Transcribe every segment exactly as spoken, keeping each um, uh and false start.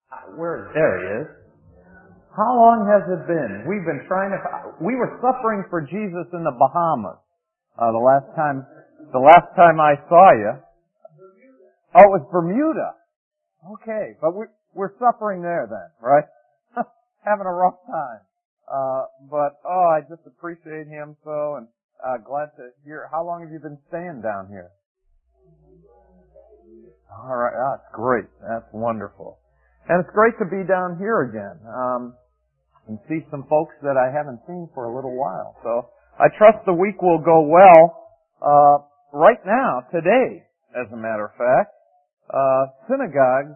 Where, there he is. How long has it been? We've been trying to, we were suffering for Jesus in the Bahamas, uh, the last time, the last time I saw you. Oh, it was Bermuda. Okay, but we, we're suffering there then, right? Having a rough time. Uh, but, oh, I just appreciate him so, and, uh, glad to hear. How long have you been staying down here? All right, that's great. That's wonderful. And it's great to be down here again, um, and see some folks that I haven't seen for a little while. So I trust the week will go well. Uh, right now, today, as a matter of fact, uh, synagogues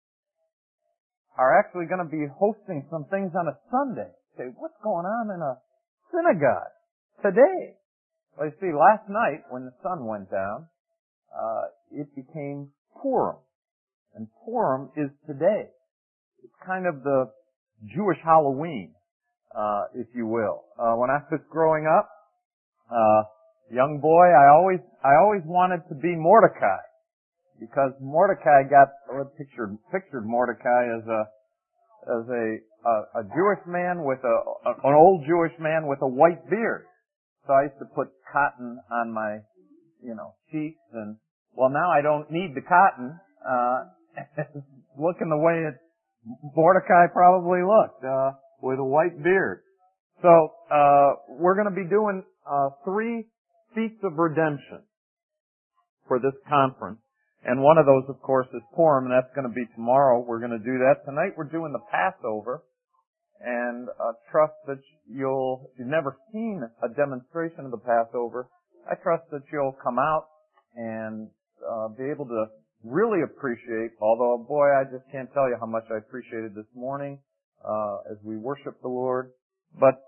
are actually going to be hosting some things on a Sunday. Say, what's going on in a synagogue today? Well, you see, last night when the sun went down, uh, it became Purim, and Purim is today. It's kind of the Jewish Halloween, uh, if you will. Uh, when I was growing up, uh, young boy, I always, I always wanted to be Mordecai, because Mordecai got, or pictured, pictured Mordecai as a, as a, a, a Jewish man with a, a, an old Jewish man with a white beard. So I used to put cotton on my, you know, cheeks, and, well, now I don't need the cotton, uh, looking the way it Mordecai probably looked, uh, with a white beard. So, uh, we're going to be doing, uh, three feats of redemption for this conference. And one of those, of course, is Purim, and that's going to be tomorrow. We're going to do that. Tonight we're doing the Passover. And, uh, trust that you'll, if you've never seen a demonstration of the Passover, I trust that you'll come out and, uh, be able to really appreciate, although, boy, I just can't tell you how much I appreciated this morning uh, as we worship the Lord. But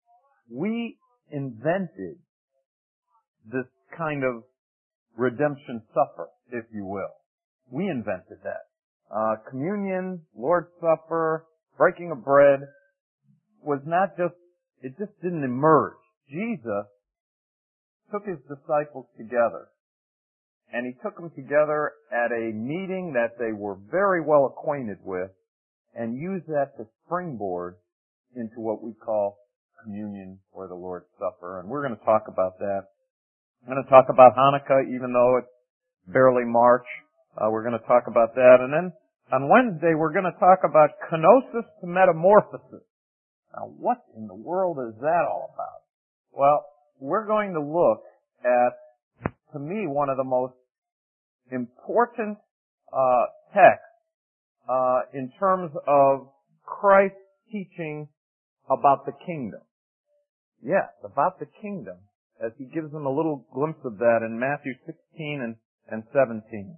we invented this kind of redemption supper, if you will. We invented that. Uh, communion, Lord's Supper, breaking of bread was not just, it just didn't emerge. Jesus took his disciples together. And he took them together at a meeting that they were very well acquainted with and used that to springboard into what we call communion or the Lord's Supper. And we're going to talk about that. I'm going to talk about Hanukkah, even though it's barely March. Uh, we're going to talk about that. And then on Wednesday, we're going to talk about kenosis to metamorphosis. Now, what in the world is that all about? Well, we're going to look at, to me, one of the most important uh texts uh in terms of Christ's teaching about the kingdom. Yes, about the kingdom, as he gives them a little glimpse of that in Matthew sixteen and, and seventeen.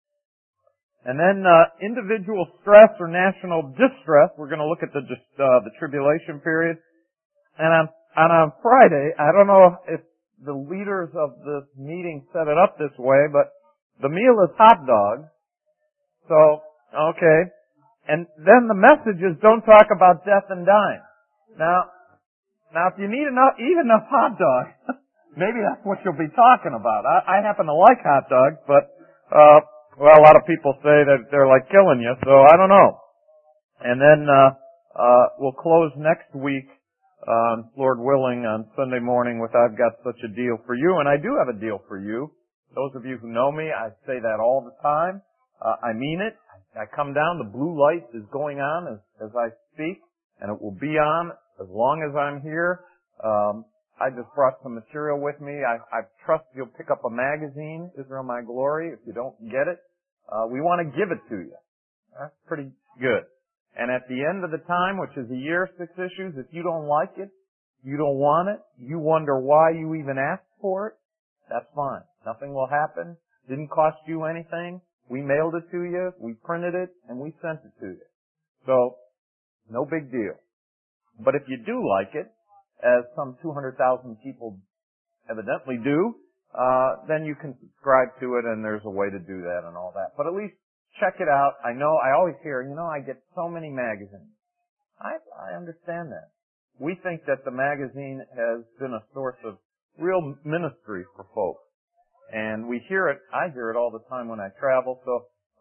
And then uh individual stress or national distress. We're going to look at the just uh, the tribulation period. And on, and on Friday, I don't know if the leaders of this meeting set it up this way, but the meal is hot dogs. So, okay. And then the message is don't talk about death and dying. Now, now if you need enough, eat enough hot dogs, maybe that's what you'll be talking about. I, I happen to like hot dogs, but, uh, well, a lot of people say that they're like killing you, so I don't know. And then, uh, uh, we'll close next week, um, Lord willing, on Sunday morning with I've got such a deal for you, and I do have a deal for you. Those of you who know me, I say that all the time. Uh, I mean it. I come down, the blue light is going on as, as I speak, and it will be on as long as I'm here. Um, I just brought some material with me. I, I trust you'll pick up a magazine, Israel My Glory. If you don't get it, uh, we want to give it to you. That's pretty good. And at the end of the time, which is a year, six issues, if you don't like it, you don't want it, you wonder why you even asked for it, that's fine. Nothing will happen. Didn't cost you anything. We mailed it to you, we printed it, and we sent it to you. So, no big deal. But if you do like it, as some two hundred thousand people evidently do, uh, then you can subscribe to it, and there's a way to do that and all that. But at least check it out. I know, I always hear, you know, I get so many magazines. I, I understand that. We think that the magazine has been a source of real ministry for folks. And we hear it, I hear it all the time when I travel, so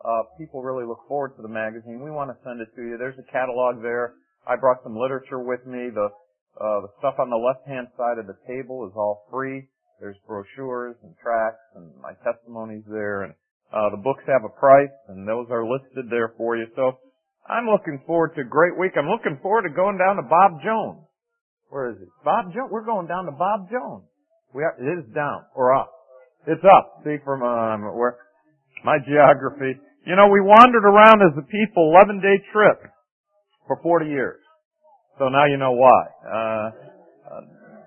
uh, people really look forward to the magazine, we want to send it to you. There's a catalog there. I brought some literature with me. The, uh, the stuff on the left-hand side of the table is all free. There's brochures and tracts and my testimonies there. And uh, the books have a price, and those are listed there for you. So I'm looking forward to a great week. I'm looking forward to going down to Bob Jones. Where is it? Bob Jones. We're going down to Bob Jones. We are, it is down or up. It's up. See, from um, where my geography. You know, we wandered around as a people, eleven day trip for forty years. So now you know why. Uh, uh,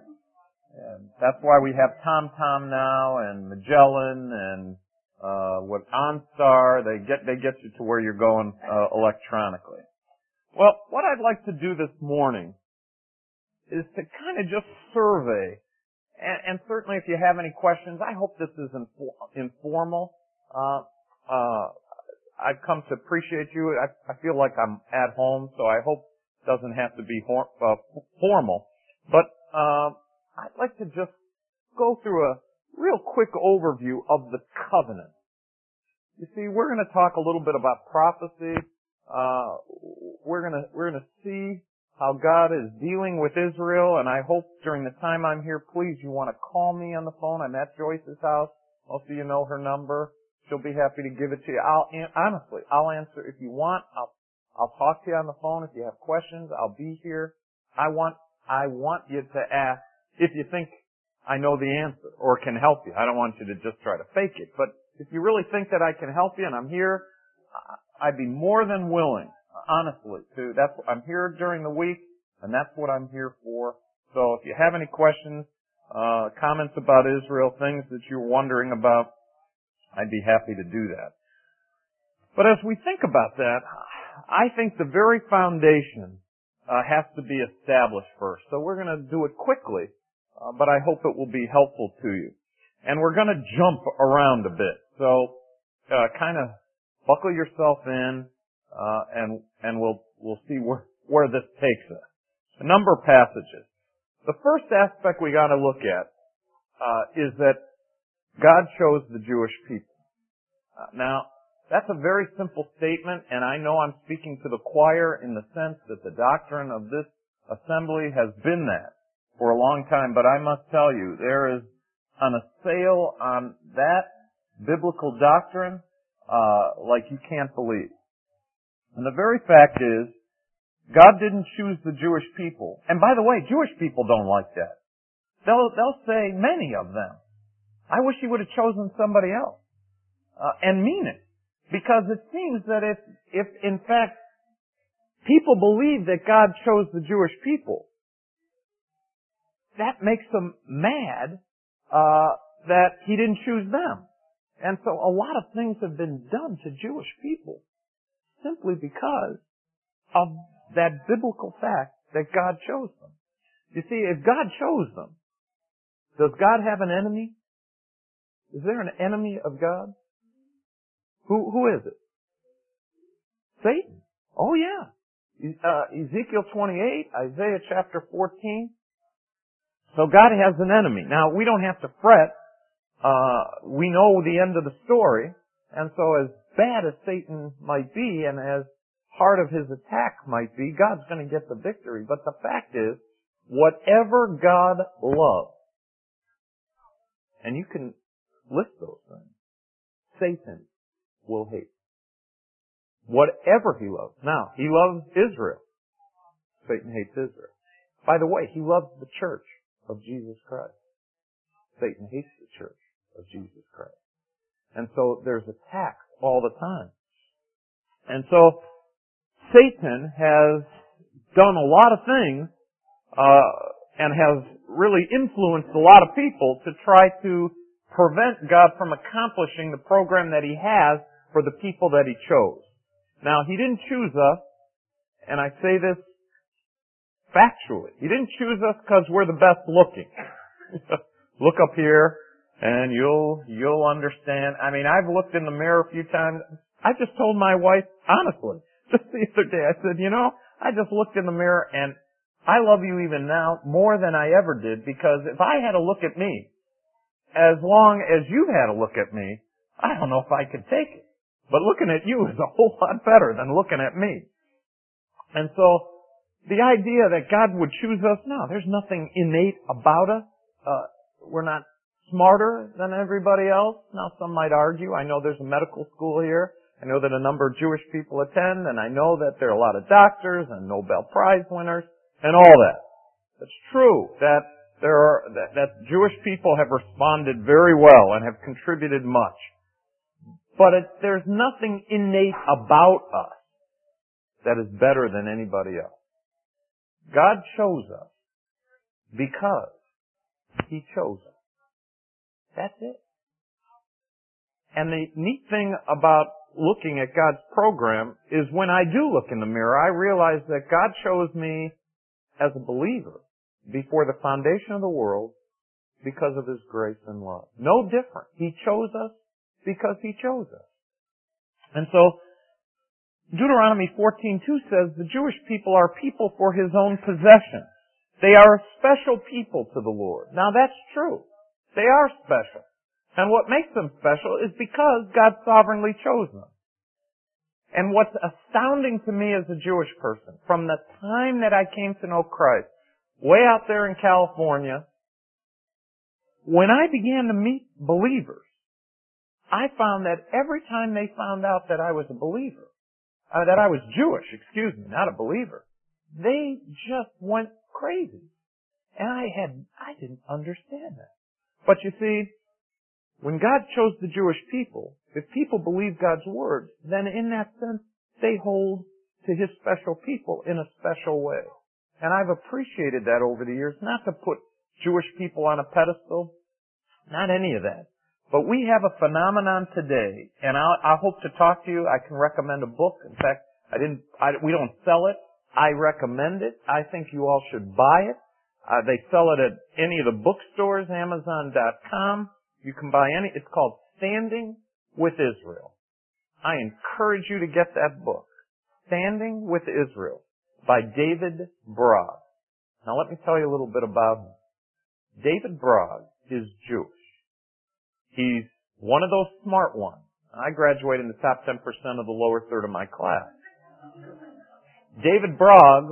and that's why we have TomTom now and Magellan and uh with OnStar. They get they get you to where you're going uh, electronically. Well, what I'd like to do this morning is to kind of just survey, and, and certainly if you have any questions, I hope this is infor- informal. Uh, uh, I've come to appreciate you. I, I feel like I'm at home, so I hope it doesn't have to be for, uh, formal. But uh, I'd like to just go through a real quick overview of the covenant. You see, we're going to talk a little bit about prophecy. Uh, we're going to we're going to see how God is dealing with Israel, and I hope during the time I'm here, please, you want to call me on the phone. I'm at Joyce's house. Most of you know her number. She'll be happy to give it to you. I'll honestly, I'll answer if you want. I'll I'll talk to you on the phone if you have questions. I'll be here. I want I want you to ask if you think I know the answer or can help you. I don't want you to just try to fake it. But if you really think that I can help you and I'm here, I'd be more than willing, honestly, to, that's, I'm here during the week and that's what I'm here for. So if you have any questions, uh, comments about Israel, things that you're wondering about, I'd be happy to do that. But as we think about that, I think the very foundation uh, has to be established first. So we're going to do it quickly. Uh, but I hope it will be helpful to you. And we're going to jump around a bit. So, uh, kind of buckle yourself in, uh, and, and we'll, we'll see where, where this takes us. A number of passages. The first aspect we got to look at, uh, is that God chose the Jewish people. Uh, now, that's a very simple statement, and I know I'm speaking to the choir in the sense that the doctrine of this assembly has been that for a long time, but I must tell you, there is an assail on that biblical doctrine uh like you can't believe. And the very fact is, God didn't choose the Jewish people. And by the way, Jewish people don't like that. They'll they'll say, many of them, I wish he would have chosen somebody else. Uh, and mean it. Because it seems that if, if in fact people believe that God chose the Jewish people, that makes them mad uh that he didn't choose them. And so a lot of things have been done to Jewish people simply because of that biblical fact that God chose them. You see, if God chose them, does God have an enemy? Is there an enemy of God? Who who is it? Satan. Oh yeah. Uh, Ezekiel twenty-eight, Isaiah chapter fourteen. So God has an enemy. Now, we don't have to fret. Uh, we know the end of the story. And so as bad as Satan might be and as hard of his attack might be, God's going to get the victory. But the fact is, whatever God loves, and you can list those things, Satan will hate. Whatever he loves. Now, he loves Israel. Satan hates Israel. By the way, he loves the church of Jesus Christ. Satan hates the church of Jesus Christ. And so there's attacks all the time. And so Satan has done a lot of things uh and has really influenced a lot of people to try to prevent God from accomplishing the program that he has for the people that he chose. Now, he didn't choose us, and I say this factually. He didn't choose us because we're the best looking. Look up here and you'll, you'll understand. I mean, I've looked in the mirror a few times. I just told my wife, honestly, just the other day, I said, you know, I just looked in the mirror and I love you even now more than I ever did, because if I had a look at me as long as you've had a look at me, I don't know if I could take it. But looking at you is a whole lot better than looking at me. And so, the idea that God would choose us, no, there's nothing innate about us. Uh, we're not smarter than everybody else. Now, some might argue. I know there's a medical school here. I know that a number of Jewish people attend, and I know that there are a lot of doctors and Nobel Prize winners and all that. It's true that there are that, that Jewish people have responded very well and have contributed much. But it, there's nothing innate about us that is better than anybody else. God chose us because He chose us. That's it. And the neat thing about looking at God's program is when I do look in the mirror, I realize that God chose me as a believer before the foundation of the world because of His grace and love. No different. He chose us because He chose us. And so, Deuteronomy fourteen two says, the Jewish people are people for His own possession. They are a special people to the Lord. Now that's true. They are special. And what makes them special is because God sovereignly chose them. And what's astounding to me as a Jewish person, from the time that I came to know Christ, way out there in California, when I began to meet believers, I found that every time they found out that I was a believer, uh, that I was Jewish, excuse me, not a believer, they just went crazy. And I had, I didn't understand that. But you see, when God chose the Jewish people, if people believe God's word, then in that sense, they hold to His special people in a special way. And I've appreciated that over the years, not to put Jewish people on a pedestal, not any of that. But we have a phenomenon today, and I, I hope to talk to you. I can recommend a book. In fact, I didn't, I, we don't sell it. I recommend it. I think you all should buy it. Uh, they sell it at any of the bookstores, Amazon dot com. You can buy any. It's called Standing with Israel. I encourage you to get that book. Standing with Israel by David Brog. Now let me tell you a little bit about him. David Brog is Jewish. He's one of those smart ones. I graduated in the top ten percent of the lower third of my class. David Brog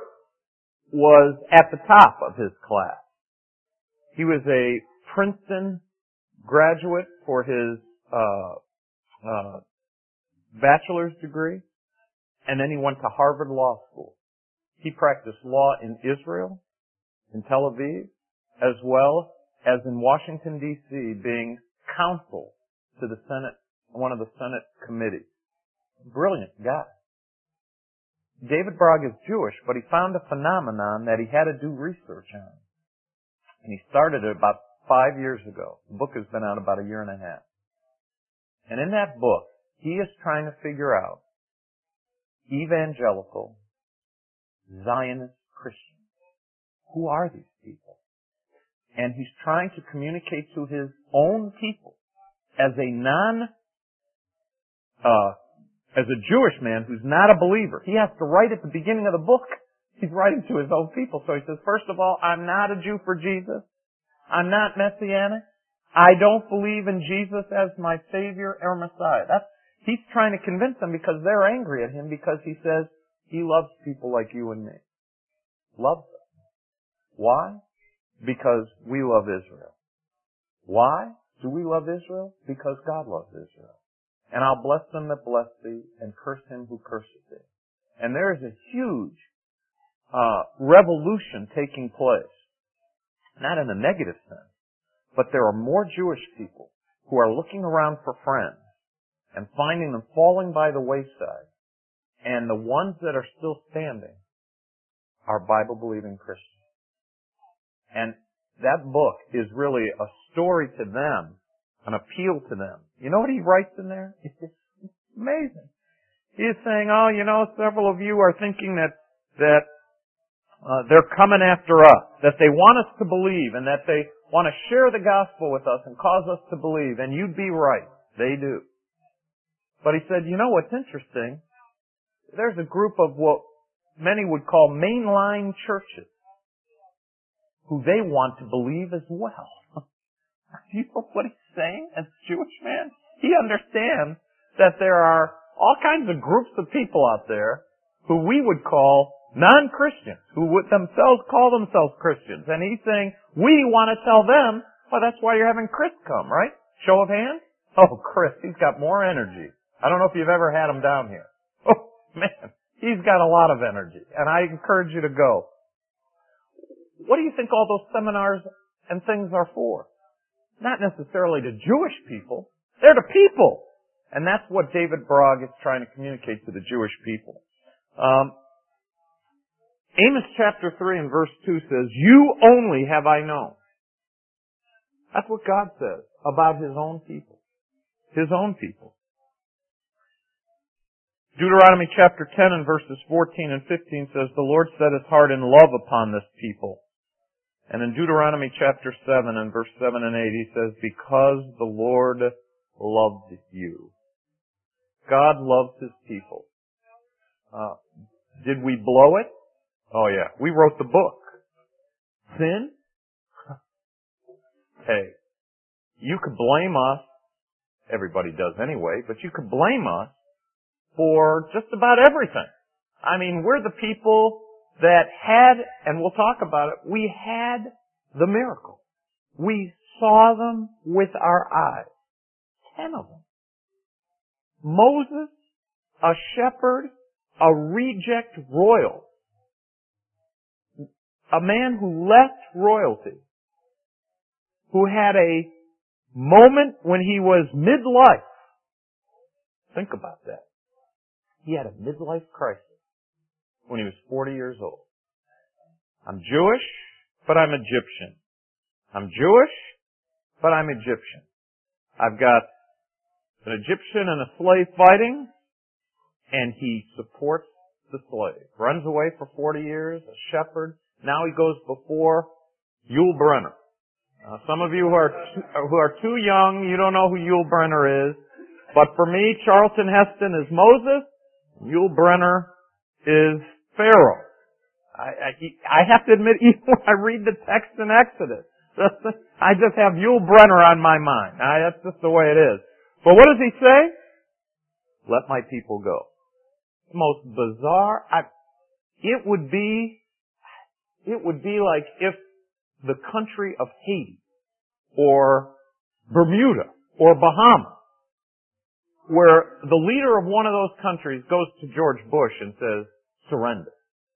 was at the top of his class. He was a Princeton graduate for his uh, uh, bachelor's degree, and then he went to Harvard Law School. He practiced law in Israel, in Tel Aviv, as well as in Washington, D C, being counsel to the Senate, one of the Senate committees. Brilliant guy. David Brog is Jewish, but he found a phenomenon that he had to do research on. And he started it about five years ago. The book has been out about a year and a half. And in that book, he is trying to figure out evangelical Zionist Christians. Who are these people? And he's trying to communicate to his own people as a non, uh, as a Jewish man who's not a believer. He has to write at the beginning of the book. He's writing to his own people. So he says, first of all, I'm not a Jew for Jesus. I'm not Messianic. I don't believe in Jesus as my Savior or Messiah. That's, he's trying to convince them because they're angry at him because he says he loves people like you and me. Loves them. Why? Because we love Israel. Why do we love Israel? Because God loves Israel. And I'll bless them that bless thee and curse him who curses thee. And there is a huge uh, revolution taking place. Not in a negative sense, but there are more Jewish people who are looking around for friends and finding them falling by the wayside. And the ones that are still standing are Bible-believing Christians. And that book is really a story to them, an appeal to them. You know what he writes in there? It's just amazing. He is saying, oh, you know, several of you are thinking that, that uh, they're coming after us, that they want us to believe and that they want to share the gospel with us and cause us to believe. And you'd be right. They do. But he said, you know what's interesting? There's a group of what many would call mainline churches who they want to believe as well. Do you know what he's saying as a Jewish man? He understands that there are all kinds of groups of people out there who we would call non-Christians, who would themselves call themselves Christians. And he's saying, we want to tell them, well, that's why you're having Chris come, right? Show of hands? Oh, Chris, he's got more energy. I don't know if you've ever had him down here. Oh, man, he's got a lot of energy. And I encourage you to go. What do you think all those seminars and things are for? Not necessarily to Jewish people. They're to people. And that's what David Brog is trying to communicate to the Jewish people. Um, Amos chapter three and verse two says, you only have I known. That's what God says about His own people. His own people. Deuteronomy chapter ten and verses fourteen and fifteen says, the Lord set His heart in love upon this people. And in Deuteronomy chapter seven and verse seven and eight, He says, because the Lord loved you. God loves His people. Uh, did we blow it? Oh yeah, we wrote the book. Sin? Hey, you could blame us. Everybody does anyway, but you could blame us for just about everything. I mean, we're the people that had, and we'll talk about it, we had the miracle. We saw them with our eyes. Ten of them. Moses, a shepherd, a reject royal. A man who left royalty. Who had a moment when he was midlife. Think about that. He had a midlife crisis when he was forty years old. I'm Jewish, but I'm Egyptian. I'm Jewish, but I'm Egyptian. I've got an Egyptian and a slave fighting, and he supports the slave. Runs away for forty years, a shepherd. Now he goes before Yul Brynner. Uh, some of you who are too, who are too young, you don't know who Yul Brynner is. But for me, Charlton Heston is Moses. Yul Brynner is Pharaoh. I, I, I have to admit, even when I read the text in Exodus, I just have Yul Brynner on my mind. I, that's just the way it is. But what does he say? Let my people go. The most bizarre. I, it would be, it would be like if the country of Haiti or Bermuda or Bahamas, where the leader of one of those countries goes to George Bush and says, surrender.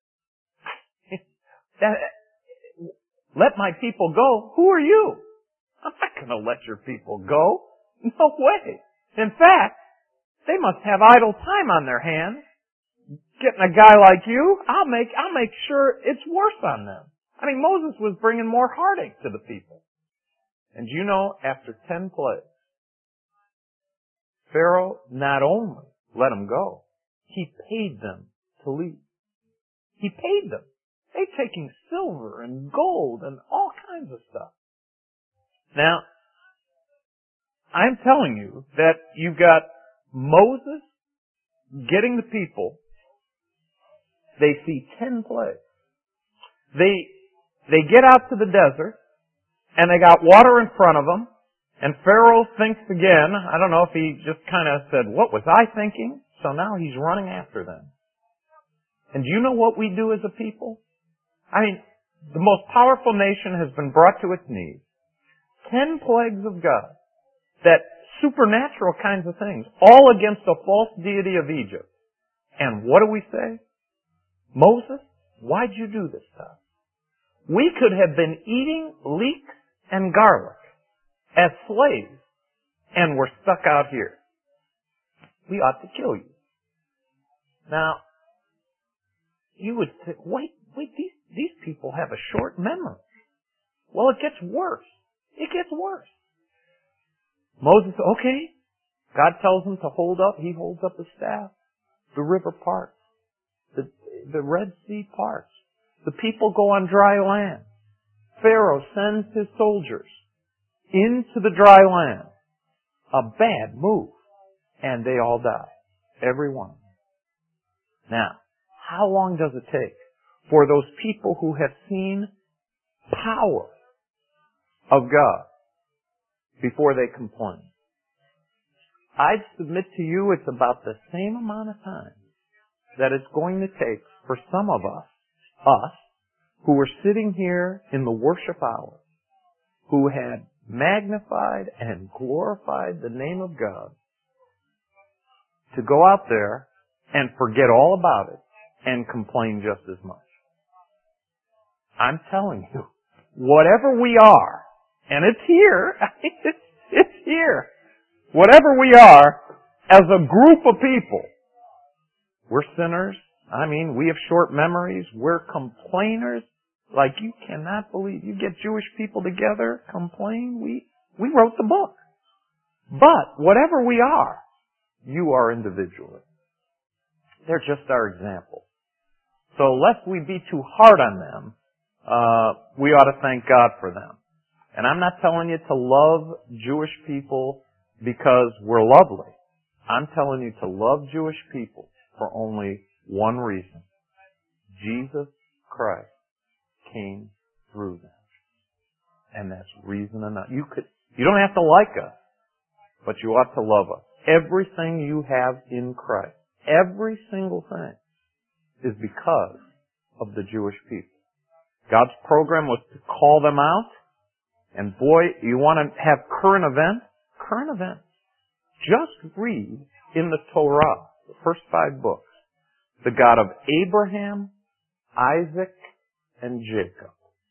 that, let my people go? Who are you? I'm not going to let your people go. No way. In fact, they must have idle time on their hands. Getting a guy like you, I'll make, I'll make sure it's worse on them. I mean, Moses was bringing more heartache to the people. And you know, after ten plagues, Pharaoh not only let them go, he paid them to leave. He paid them. They're taking silver and gold and all kinds of stuff. Now, I'm telling you that you've got Moses getting the people. They see ten plagues. They, they get out to the desert, and they got water in front of them, and Pharaoh thinks again. I don't know if he just kind of said, what was I thinking? So now he's running after them. And do you know what we do as a people? I mean, the most powerful nation has been brought to its knees. Ten plagues of God. That supernatural kinds of things. All against the false deity of Egypt. And what do we say? Moses, why'd you do this to us? We could have been eating leeks and garlic as slaves, and we're stuck out here. We ought to kill you. Now, you would say, wait, wait, these, these people have a short memory. Well, it gets worse. It gets worse. Moses, okay. God tells him to hold up. He holds up the staff. The river parts. The, the Red Sea parts. The people go on dry land. Pharaoh sends his soldiers into the dry land. A bad move. And they all die. Every one. Now, how long does it take for those people who have seen power of God before they complain? I'd submit to you it's about the same amount of time that it's going to take for some of us, us, who were sitting here in the worship hour, who had magnified and glorified the name of God, to go out there and forget all about it and complain just as much. I'm telling you, whatever we are, and it's here, it's, it's here, whatever we are, as a group of people, we're sinners. I mean, we have short memories. We're complainers. Like you cannot believe. You get Jewish people together, complain. We, we wrote the book. But whatever we are, you are individually. They're just our example. So lest we be too hard on them, uh, we ought to thank God for them. And I'm not telling you to love Jewish people because we're lovely. I'm telling you to love Jewish people for only one reason. Jesus Christ came through them. And that's reason enough. You could, you don't have to like us, but you ought to love us. Everything you have in Christ, every single thing, is because of the Jewish people. God's program was to call them out. And boy, you want to have current events? Current events. Just read in the Torah, the first five books, the God of Abraham, Isaac, and Jacob.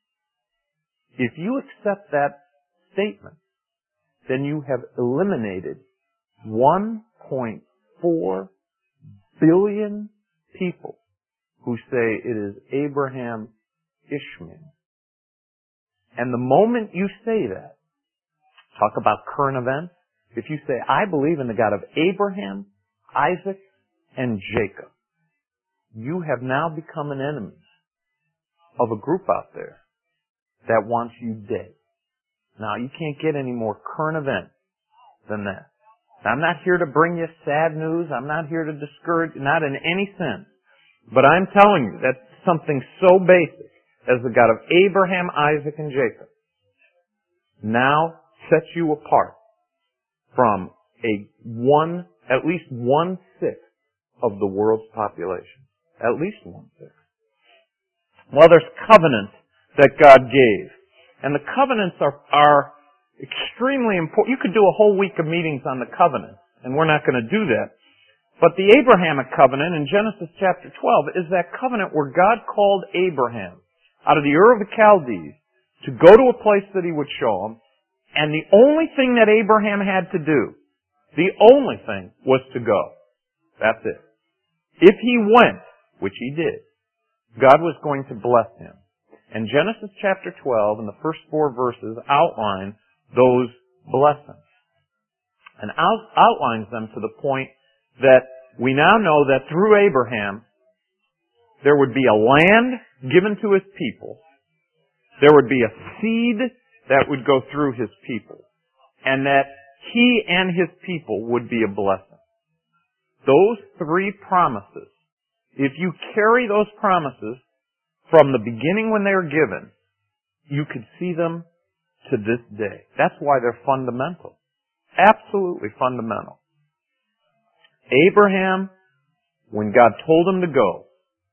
If you accept that statement, then you have eliminated one point four billion people who say it is Abraham, Ishmael. And the moment you say that, talk about current events, if you say, I believe in the God of Abraham, Isaac, and Jacob, you have now become an enemy of a group out there that wants you dead. Now, you can't get any more current event than that. I'm not here to bring you sad news. I'm not here to discourage, not in any sense. But I'm telling you that something so basic as the God of Abraham, Isaac, and Jacob now sets you apart from a one, at least one-sixth of the world's population. At least one-sixth. Well, there's covenants that God gave. And the covenants are, are extremely important. You could do a whole week of meetings on the covenants, and we're not going to do that. But the Abrahamic covenant in Genesis chapter twelve is that covenant where God called Abraham out of the Ur of the Chaldees to go to a place that he would show him. And the only thing that Abraham had to do, the only thing, was to go. That's it. If he went, which he did, God was going to bless him. And Genesis chapter twelve and the first four verses outline those blessings. And out, outlines them to the point that we now know that through Abraham, there would be a land given to his people. There would be a seed that would go through his people. And that he and his people would be a blessing. Those three promises, if you carry those promises from the beginning when they were given, you could see them to this day. That's why they're fundamental. Absolutely fundamental. Abraham, when God told him to go,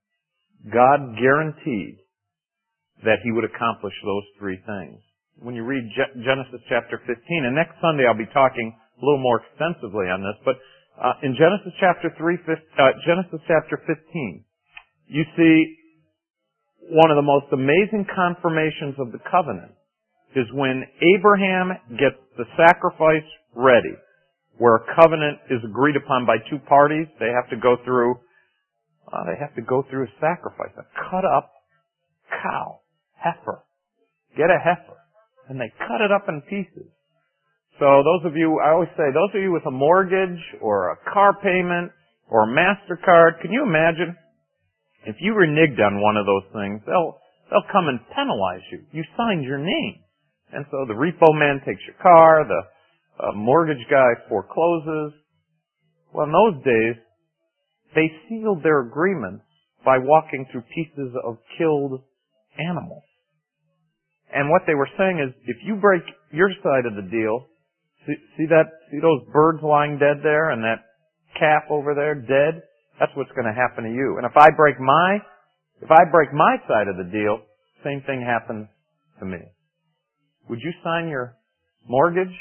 God guaranteed that he would accomplish those three things. When you read Genesis chapter fifteen, and next Sunday I'll be talking a little more extensively on this, but uh, in Genesis chapter three, uh, Genesis chapter fifteen, you see one of the most amazing confirmations of the covenant is when Abraham gets the sacrifice ready, where a covenant is agreed upon by two parties. They have to go through, uh, they have to go through a sacrifice, a cut up cow, heifer. Get a heifer. And they cut it up in pieces. So those of you, I always say, those of you with a mortgage or a car payment or a MasterCard, can you imagine if you reneged on one of those things, they'll, they'll come and penalize you. You signed your name. And so the repo man takes your car, the uh, mortgage guy forecloses. Well, in those days, they sealed their agreements by walking through pieces of killed animals. And what they were saying is, if you break your side of the deal, See, see that? See those birds lying dead there and that calf over there dead? That's what's going to happen to you. And if I break my, if I break my side of the deal, same thing happens to me. Would you sign your mortgage?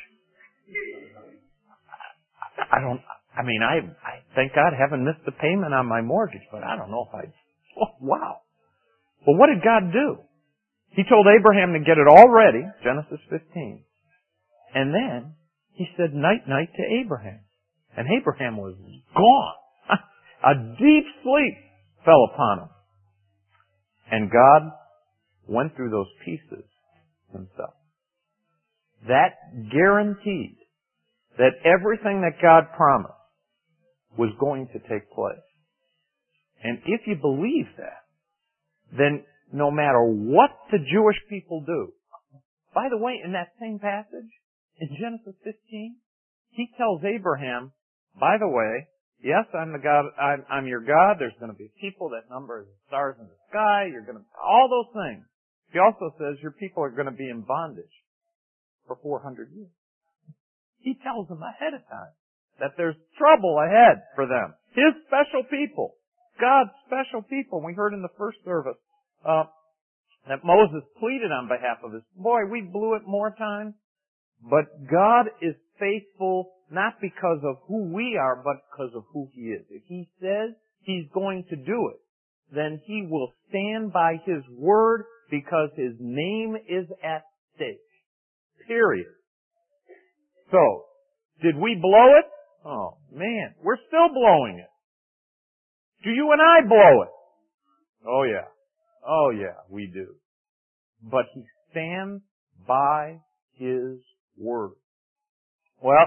I don't, I mean, I, I thank God I haven't missed a payment on my mortgage, but I don't know if I'd, oh, wow. Well, what did God do? He told Abraham to get it all ready, Genesis fifteen. And then he said night night to Abraham. And Abraham was gone. A deep sleep fell upon him. And God went through those pieces himself. That guaranteed that everything that God promised was going to take place. And if you believe that, then no matter what the Jewish people do, by the way, in that same passage, in Genesis fifteen, he tells Abraham, by the way, yes, I'm the God, I'm, I'm your God, there's going to be people that number the stars in the sky, you're going to, all those things. He also says your people are going to be in bondage for four hundred years. He tells them ahead of time that there's trouble ahead for them. His special people. God's special people. We heard in the first service uh, that Moses pleaded on behalf of his. Boy, we blew it more times. But God is faithful not because of who we are, but because of who He is. If He says He's going to do it, then He will stand by His word because His name is at stake. Period. So, did we blow it? Oh, man, we're still blowing it. Do you and I blow it? Oh, yeah. Oh, yeah, we do. But He stands by His word. Well,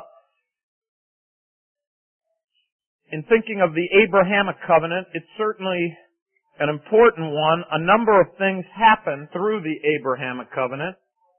in thinking of the Abrahamic covenant, it's certainly an important one. A number of things happen through the Abrahamic covenant.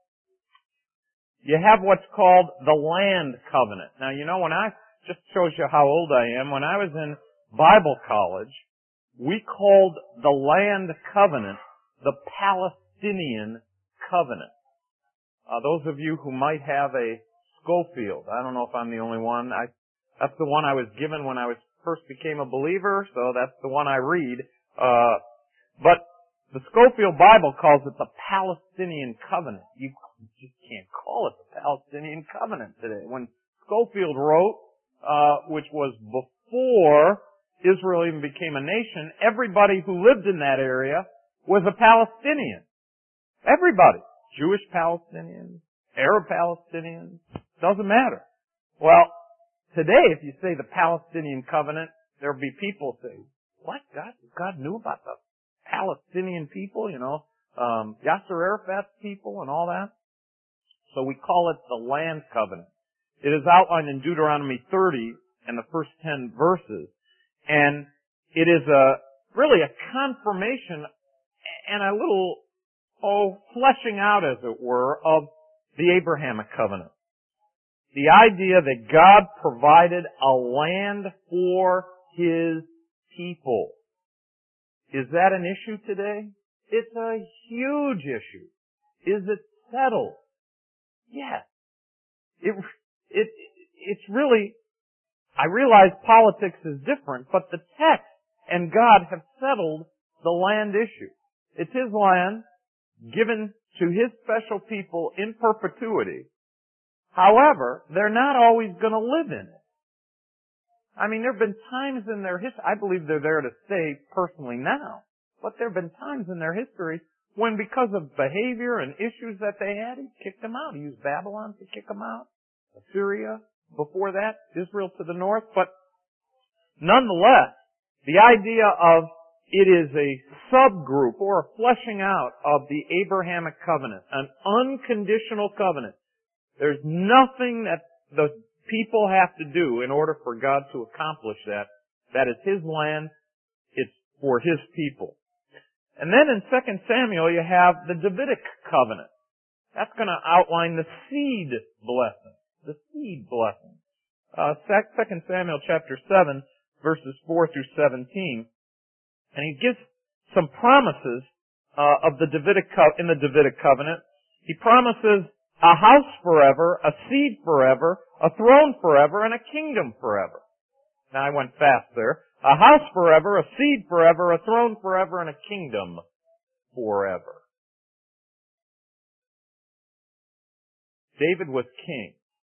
You have what's called the land covenant. Now, you know, when I, just shows you how old I am, when I was in Bible college, we called the land covenant the Palestinian covenant. Uh, those of you who might have a Schofield, I don't know if I'm the only one, I, that's the one I was given when I was first became a believer, so that's the one I read. Uh, but the Schofield Bible calls it the Palestinian covenant. You just can't call it the Palestinian covenant today. When Schofield wrote, uh, which was before Israel even became a nation, everybody who lived in that area was a Palestinian. Everybody. Jewish Palestinians, Arab Palestinians, doesn't matter. Well, today if you say the Palestinian covenant, there'll be people say, what? God, God knew about the Palestinian people, you know, um, Yasser Arafat's people and all that. So we call it the land covenant. It is outlined in Deuteronomy thirty and the first ten verses. And it is a, really a confirmation and a little, oh, fleshing out, as it were, of the Abrahamic covenant. The idea that God provided a land for His people. Is that an issue today? It's a huge issue. Is it settled? Yes. It, it, it's really, I realize politics is different, but the text and God have settled the land issue. It's His land, given to His special people in perpetuity. However, they're not always going to live in it. I mean, there have been times in their history, I believe they're there to stay personally now, but there have been times in their history when because of behavior and issues that they had, He kicked them out. He used Babylon to kick them out, Assyria, before that, Israel to the north, but nonetheless, the idea of it is a subgroup or a fleshing out of the Abrahamic covenant, an unconditional covenant. There's nothing that the people have to do in order for God to accomplish that. That is His land. It's for His people. And then in Second Samuel you have the Davidic covenant. That's going to outline the seed blessing. The seed blessing. Uh, Second Samuel chapter seven, verses four through seventeen. And he gives some promises uh, of the Davidic co- in the Davidic covenant. He promises a house forever, a seed forever, a throne forever, and a kingdom forever. Now I went fast there. A house forever, a seed forever, a throne forever, and a kingdom forever. David was king.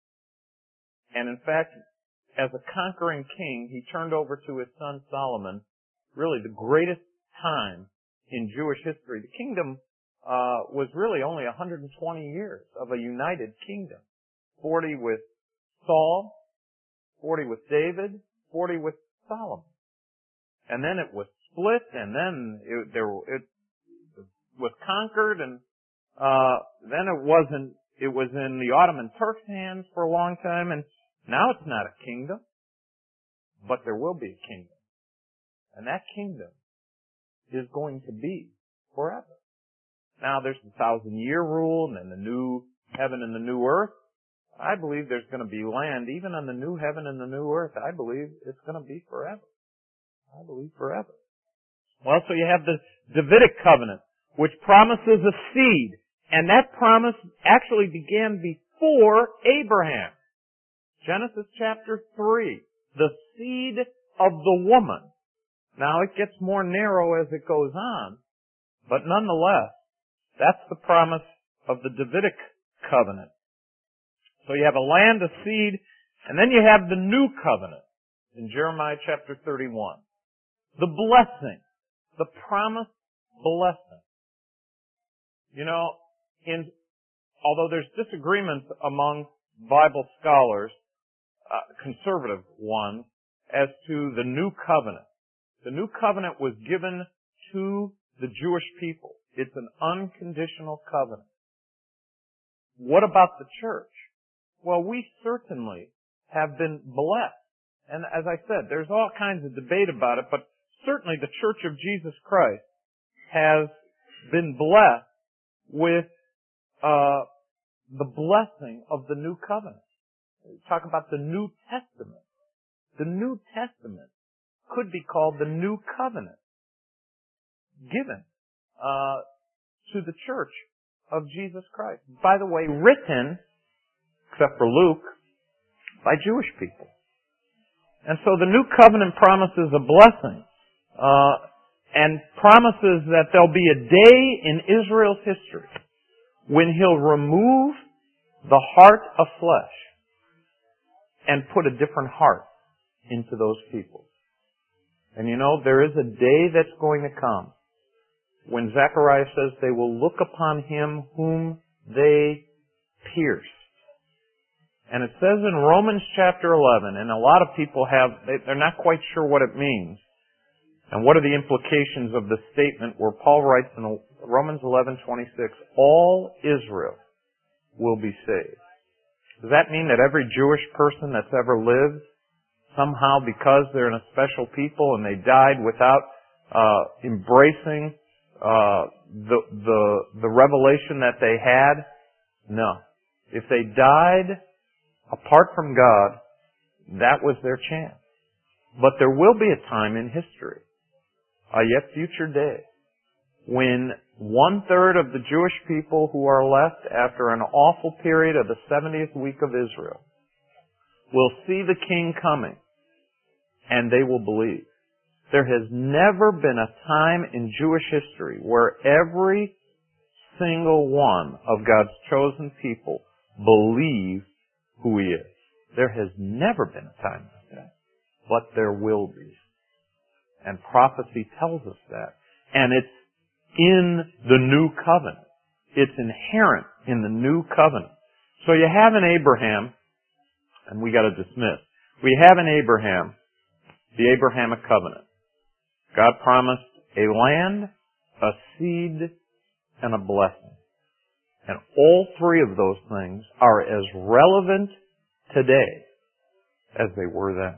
And in fact, as a conquering king, he turned over to his son Solomon really the greatest time in Jewish history. The kingdom uh, was really only one hundred twenty years of a united kingdom. forty with Saul, forty with David, forty with Solomon. And then it was split, and then it, there, it was conquered, and uh, then it wasn't, it was in the Ottoman Turks' hands for a long time, and now it's not a kingdom, but there will be a kingdom. And that kingdom is going to be forever. Now there's the thousand year rule and then the new heaven and the new earth. I believe there's going to be land even on the new heaven and the new earth. I believe it's going to be forever. I believe forever. Well, so you have the Davidic covenant, which promises a seed. And that promise actually began before Abraham. Genesis chapter three. The seed of the woman. Now it gets more narrow as it goes on, but nonetheless, that's the promise of the Davidic covenant. So you have a land, a seed, and then you have the new covenant in Jeremiah chapter thirty-one. The blessing, the promised blessing. You know, in, although there's disagreements among Bible scholars, uh, conservative ones, as to the new covenant. The new covenant was given to the Jewish people. It's an unconditional covenant. What about the church? Well, we certainly have been blessed. And as I said, there's all kinds of debate about it, but certainly the Church of Jesus Christ has been blessed with uh, the blessing of the new covenant. Talk about the New Testament. The New Testament could be called the new covenant given uh, to the Church of Jesus Christ. By the way, written, except for Luke, by Jewish people. And so the new covenant promises a blessing uh, and promises that there'll be a day in Israel's history when He'll remove the heart of flesh and put a different heart into those people. And you know, there is a day that's going to come when Zechariah says they will look upon Him whom they pierced. And it says in Romans chapter eleven, and a lot of people have, they're not quite sure what it means. And what are the implications of the statement where Paul writes in Romans eleven twenty-six, all Israel will be saved. Does that mean that every Jewish person that's ever lived, somehow because they're in a special people and they died without uh, embracing uh, the the the revelation that they had? No. If they died apart from God, that was their chance. But there will be a time in history, a yet future day, when one-third of the Jewish people who are left after an awful period of the seventieth week of Israel will see the King coming, and they will believe. There has never been a time in Jewish history where every single one of God's chosen people believe who He is. There has never been a time like that. But there will be. And prophecy tells us that. And it's in the new covenant. It's inherent in the new covenant. So you have an Abraham, and we got to dismiss. We have an Abraham, the Abrahamic covenant. God promised a land, a seed, and a blessing. And all three of those things are as relevant today as they were then.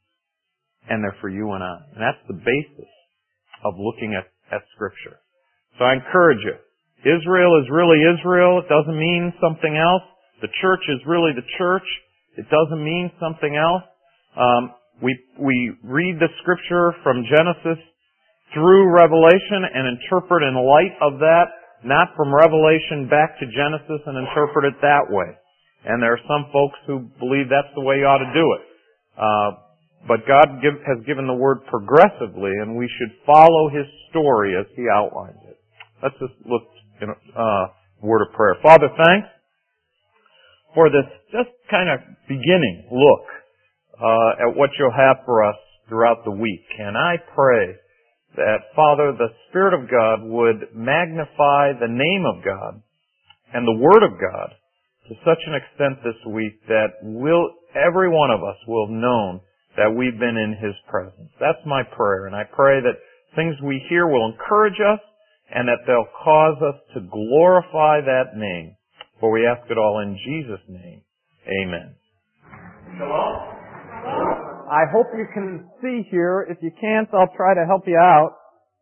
And they're for you and I. And that's the basis of looking at, at Scripture. So I encourage you. Israel is really Israel. It doesn't mean something else. The church is really the church. It doesn't mean something else. Um, we, we read the Scripture from Genesis through Revelation and interpret in light of that not from Revelation back to Genesis and interpret it that way. And there are some folks who believe that's the way you ought to do it. Uh, but God give, has given the Word progressively, and we should follow His story as He outlines it. Let's just look in a uh, word of prayer. Father, thanks for this just kind of beginning look uh, at what you'll have for us throughout the week. And I pray that, Father, the Spirit of God would magnify the name of God and the Word of God to such an extent this week that we'll, every one of us will have known that we've been in His presence. That's my prayer, and I pray that things we hear will encourage us and that they'll cause us to glorify that name. For we ask it all in Jesus' name. Amen. Hello? I hope you can see here. If you can't, I'll try to help you out.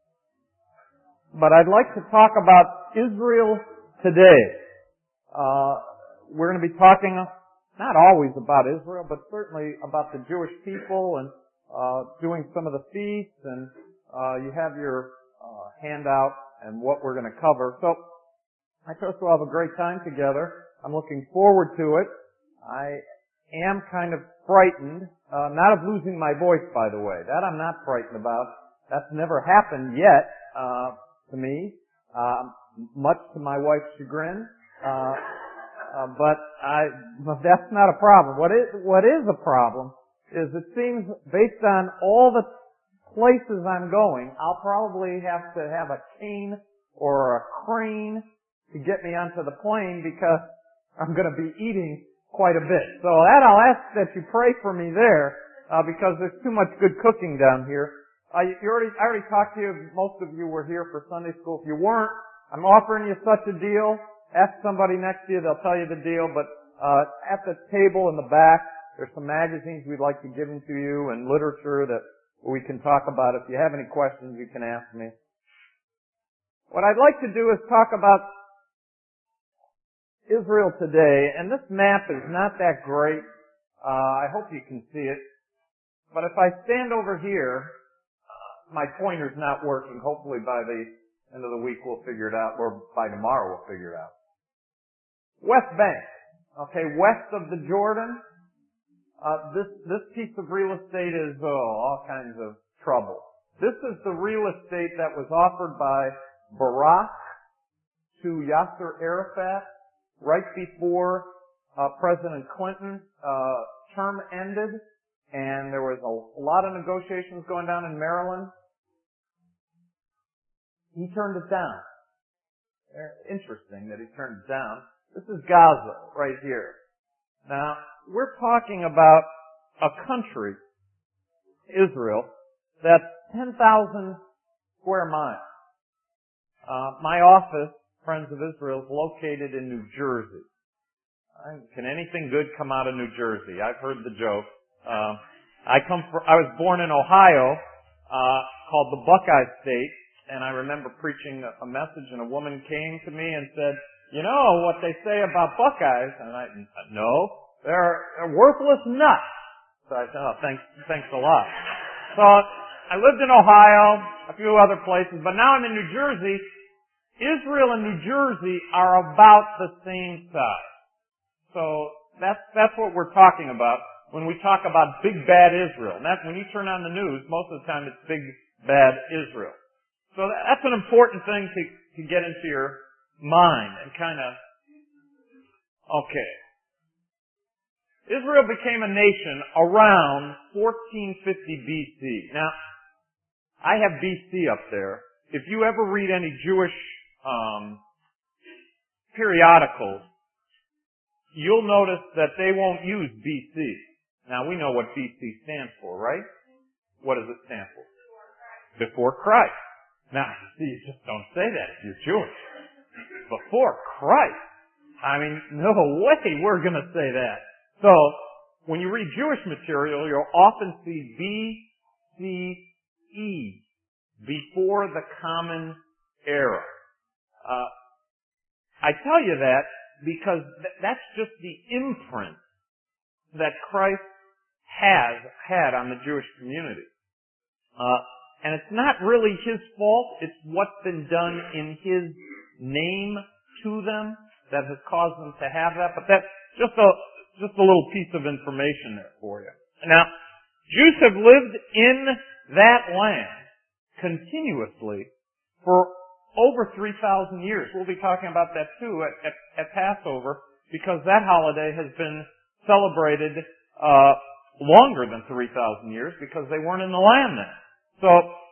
But I'd like to talk about Israel today. Uh, we're going to be talking not always about Israel, but certainly about the Jewish people and uh, doing some of the feasts. And uh, you have your uh, handout and what we're going to cover. So I trust we'll have a great time together. I'm looking forward to it. I am kind of frightened, uh, not of losing my voice, by the way. That I'm not frightened about. That's never happened yet uh, to me, uh, much to my wife's chagrin. Uh, uh, but I, but that's not a problem. What is what is a problem is it seems based on all the places I'm going, I'll probably have to have a cane or a crane to get me onto the plane because I'm going to be eating quite a bit. So that I'll ask that you pray for me there uh, because there's too much good cooking down here. Uh, you already, I already talked to you. Most of you were here for Sunday school. If you weren't, I'm offering you such a deal. Ask somebody next to you; they'll tell you the deal. But uh, at the table in the back, there's some magazines we'd like to give them to you and literature that we can talk about. If you have any questions, you can ask me. What I'd like to do is talk about Israel today, and this map is not that great. Uh, I hope you can see it. But if I stand over here, uh, my pointer's not working. Hopefully by the end of the week we'll figure it out, or by tomorrow we'll figure it out. West Bank, okay, west of the Jordan. Uh, this, this piece of real estate is, oh, all kinds of trouble. This is the real estate that was offered by Barak to Yasser Arafat right before uh, President Clinton's uh, term ended, and there was a, a lot of negotiations going down in Maryland. He turned it down. Interesting that he turned it down. This is Gaza right here. Now, we're talking about a country, Israel, that's ten thousand square miles. Uh, my office, Friends of Israel, is located in New Jersey. Can anything good come out of New Jersey? I've heard the joke. Uh, I come from, I was born in Ohio, uh, called the Buckeye State, and I remember preaching a message, and a woman came to me and said, "You know what they say about Buckeyes?" And I, "No, they're, they're worthless nuts." So I said, "Oh, thanks, thanks a lot." So I lived in Ohio, a few other places, but now I'm in New Jersey. Israel and New Jersey are about the same size. So that's, that's what we're talking about when we talk about big bad Israel. And that's when you turn on the news, most of the time it's big bad Israel. So that's an important thing to, to get into your mind and kind of, okay. Israel became a nation around fourteen fifty B C. Now, I have B C up there. If you ever read any Jewish um, periodicals, you'll notice that they won't use B C. Now, we know what B C stands for, right? What does it stand for? Before Christ. Now, see, you just don't say that if you're Jewish. Before Christ. I mean, no way we're going to say that. So, when you read Jewish material, you'll often see B C E, before the Common Era. Uh, I tell you that because th- that's just the imprint that Christ has had on the Jewish community. Uh, and it's not really His fault, it's what's been done in His name to them that has caused them to have that. But that's just a just a little piece of information there for you. Now, Jews have lived in that land continuously for over three thousand years. We'll be talking about that too at, at, at Passover, because that holiday has been celebrated uh, longer than three thousand years because they weren't in the land then. So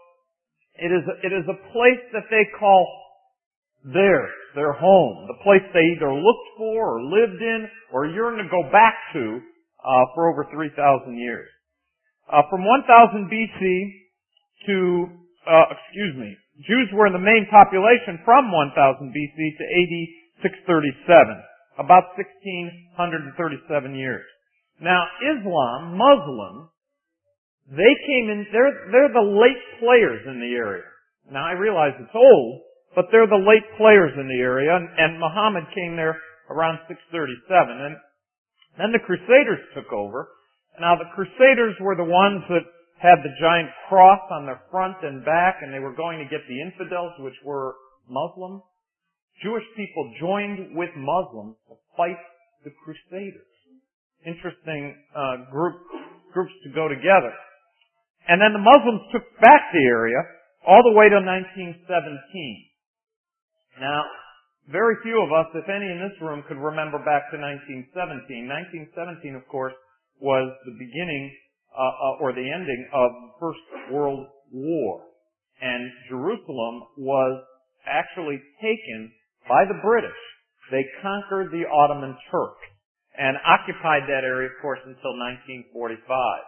it is it is a place that they call theirs, their home, the place they either looked for or lived in or yearned to go back to uh, for over three thousand years. Uh, from one thousand B C to, uh, excuse me, Jews were in the main population from one thousand B C to A D six thirty-seven, about one thousand six hundred thirty-seven years. Now, Islam, Muslims, they came in, they're, they're the late players in the area. Now, I realize it's old, but they're the late players in the area, and, and Muhammad came there around six thirty-seven. And then the Crusaders took over. Now, the Crusaders were the ones that had the giant cross on their front and back, and they were going to get the infidels, which were Muslims. Jewish people joined with Muslims to fight the Crusaders. Interesting uh, group groups to go together. And then the Muslims took back the area all the way to nineteen seventeen. Now, very few of us, if any in this room, could remember back to nineteen seventeen. nineteen seventeen, of course, was the beginning uh, uh, or the ending of the First World War. And Jerusalem was actually taken by the British. They conquered the Ottoman Turks and occupied that area, of course, until nineteen forty-five.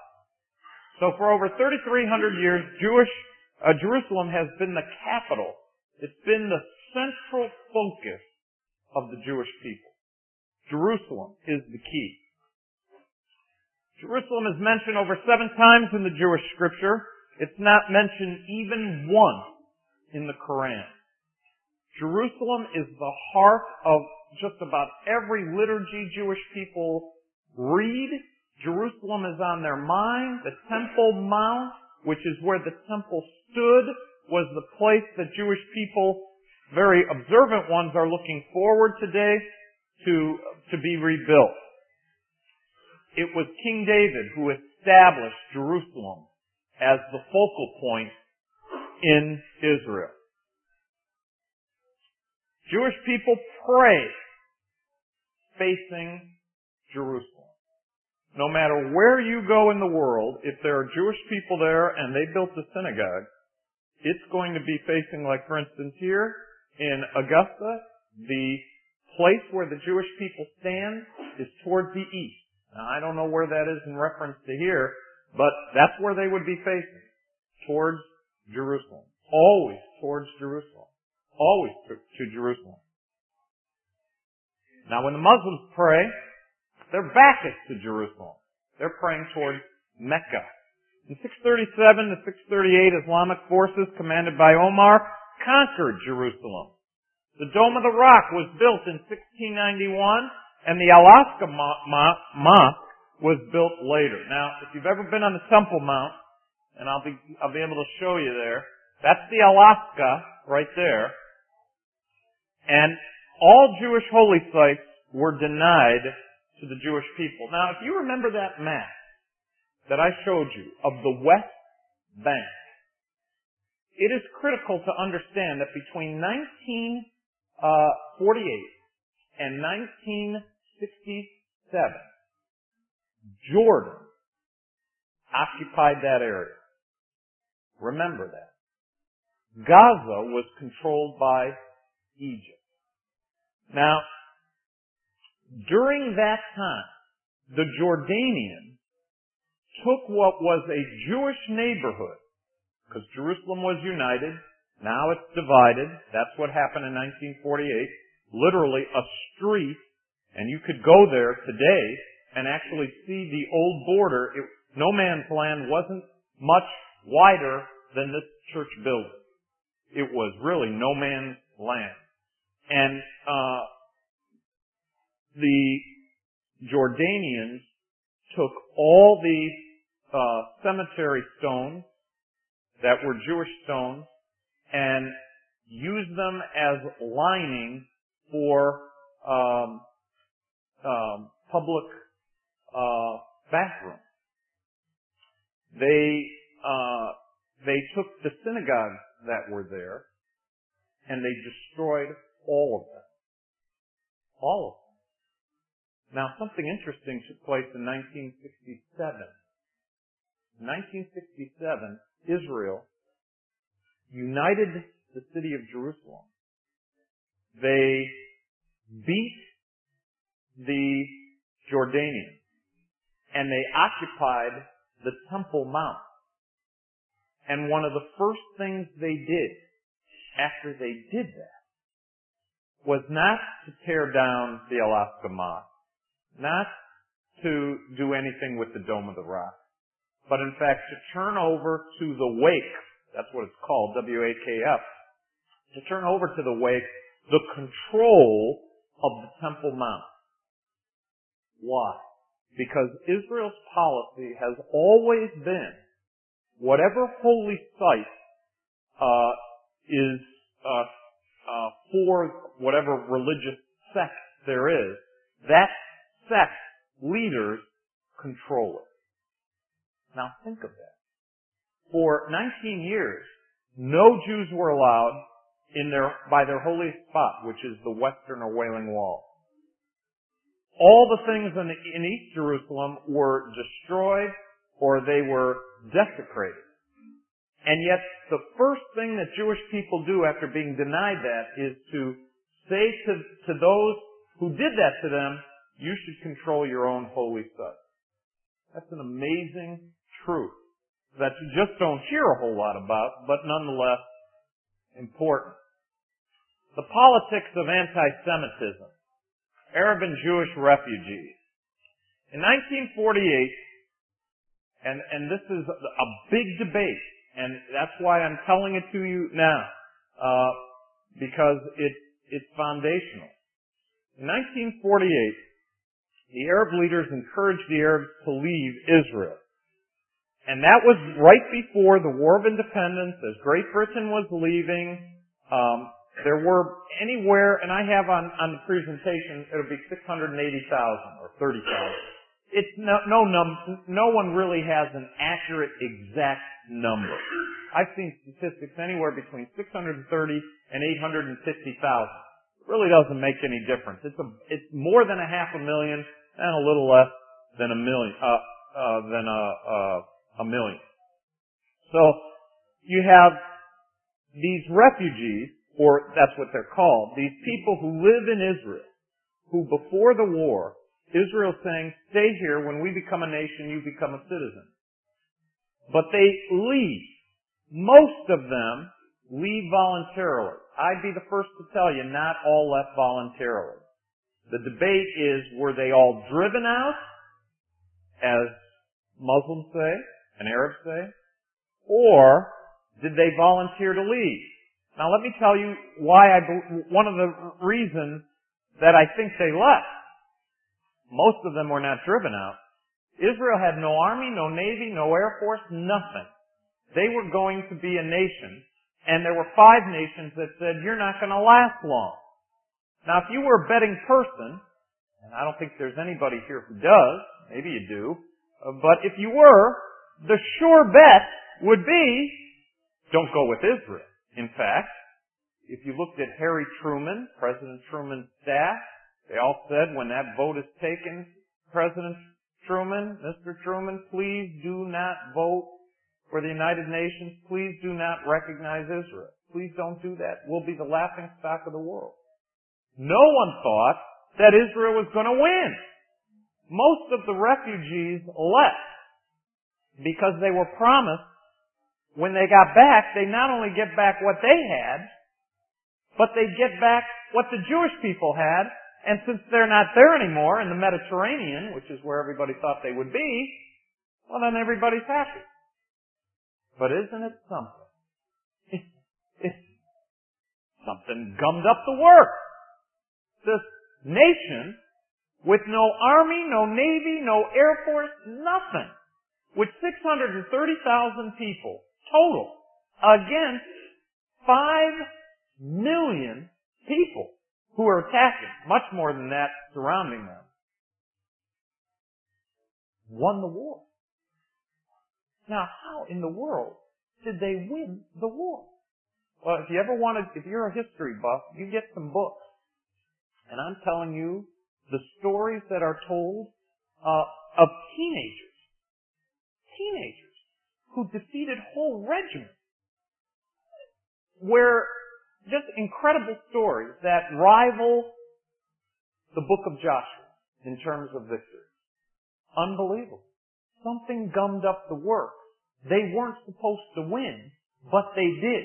So for over thirty-three hundred years, Jewish uh, Jerusalem has been the capital. It's been the central focus of the Jewish people. Jerusalem is the key. Jerusalem is mentioned over seven times in the Jewish scripture. It's not mentioned even once in the Quran. Jerusalem is the heart of just about every liturgy Jewish people read. Jerusalem is on their mind. The Temple Mount, which is where the temple stood, was the place that Jewish people, very observant ones, are looking forward today to, to be rebuilt. It was King David who established Jerusalem as the focal point in Israel. Jewish people pray facing Jerusalem. No matter where you go in the world, if there are Jewish people there and they built a synagogue, it's going to be facing, like for instance here in Augusta, the place where the Jewish people stand is towards the east. Now, I don't know where that is in reference to here, but that's where they would be facing, towards Jerusalem. Always towards Jerusalem. Always to, to Jerusalem. Now, when the Muslims pray, their back is to Jerusalem. They're praying towards Mecca. In six thirty-seven to six thirty-eight, Islamic forces commanded by Omar conquered Jerusalem. The Dome of the Rock was built in sixteen ninety-one, and the Al-Aqsa Mosque was built later. Now, if you've ever been on the Temple Mount, and I'll be I'll be able to show you there, that's the Al-Aqsa right there. And all Jewish holy sites were denied to the Jewish people. Now, if you remember that map that I showed you of the West Bank, it is critical to understand that between nineteen forty-eight and nineteen sixty-seven, Jordan occupied that area. Remember that. Gaza was controlled by Egypt. Now, during that time, the Jordanians took what was a Jewish neighborhood, because Jerusalem was united, now it's divided. That's what happened in nineteen forty-eight. Literally a street, and you could go there today and actually see the old border. It, no man's land wasn't much wider than this church building. It was really no man's land. And uh the Jordanians took all the uh cemetery stones that were Jewish stones and use them as lining for um, um, public uh, bathrooms. They uh, they took the synagogues that were there and they destroyed all of them. All of them. Now, something interesting took place in nineteen sixty-seven. In nineteen sixty-seven, Israel united the city of Jerusalem. They beat the Jordanians, and they occupied the Temple Mount. And one of the first things they did after they did that was not to tear down the Al-Aqsa Mosque, not to do anything with the Dome of the Rock, but in fact to turn over to the Waqf, that's what it's called, W A K F, to turn over to the Waqf the control of the Temple Mount. Why? Because Israel's policy has always been, whatever holy site uh, is uh, uh, for whatever religious sect there is, that sect leaders control it. Now think of that. For nineteen years, no Jews were allowed in their by their holiest spot, which is the Western or Wailing Wall. All the things in, in East Jerusalem were destroyed or they were desecrated. And yet the first thing that Jewish people do after being denied that is to say to, to those who did that to them, you should control your own holy site. That's an amazing truth that you just don't hear a whole lot about, but nonetheless important. The politics of anti-Semitism. Arab and Jewish refugees. In nineteen forty-eight, and, and this is a big debate, and that's why I'm telling it to you now, uh, because it, it's foundational. In nineteen forty-eight, the Arab leaders encouraged the Arabs to leave Israel. And that was right before the War of Independence, as Great Britain was leaving. Um, there were anywhere, and I have on, on the presentation, it'll be six hundred eighty thousand or thirty thousand. It's no, no num, no one really has an accurate, exact number. I've seen statistics anywhere between six hundred thirty and eight hundred fifty thousand. It really doesn't make any difference. It's a, it's more than a half a million and a little less than a million, uh, uh, than a, uh, a million. So, you have these refugees, or that's what they're called, these people who live in Israel, who before the war, Israel saying, stay here, when we become a nation, you become a citizen. But they leave. Most of them leave voluntarily. I'd be the first to tell you, not all left voluntarily. The debate is, were they all driven out, as Muslims say, and Arabs say, or did they volunteer to leave? Now let me tell you why I, one of the reasons that I think they left. Most of them were not driven out. Israel had no army, no navy, no air force, nothing. They were going to be a nation, and there were five nations that said, you're not going to last long. Now if you were a betting person, and I don't think there's anybody here who does, maybe you do, but if you were, the sure bet would be, don't go with Israel. In fact, if you looked at Harry Truman, President Truman's staff, they all said when that vote is taken, President Truman, Mister Truman, please do not vote for the United Nations. Please do not recognize Israel. Please don't do that. We'll be the laughing stock of the world. No one thought that Israel was going to win. Most of the refugees left because they were promised when they got back, they not only get back what they had, but they get back what the Jewish people had. And since they're not there anymore in the Mediterranean, which is where everybody thought they would be, well then everybody's happy. But isn't it something? It's, it's something gummed up the works. This nation with no army, no navy, no air force, nothing, with six hundred thirty thousand people total against five million people who are attacking, much more than that surrounding them, won the war. Now, how in the world did they win the war? Well, if you ever wanted, if you're a history buff, you get some books. And I'm telling you the stories that are told uh, of teenagers, teenagers who defeated whole regiments, where just incredible stories that rival the book of Joshua in terms of victory. Unbelievable. Something gummed up the works. They weren't supposed to win, but they did.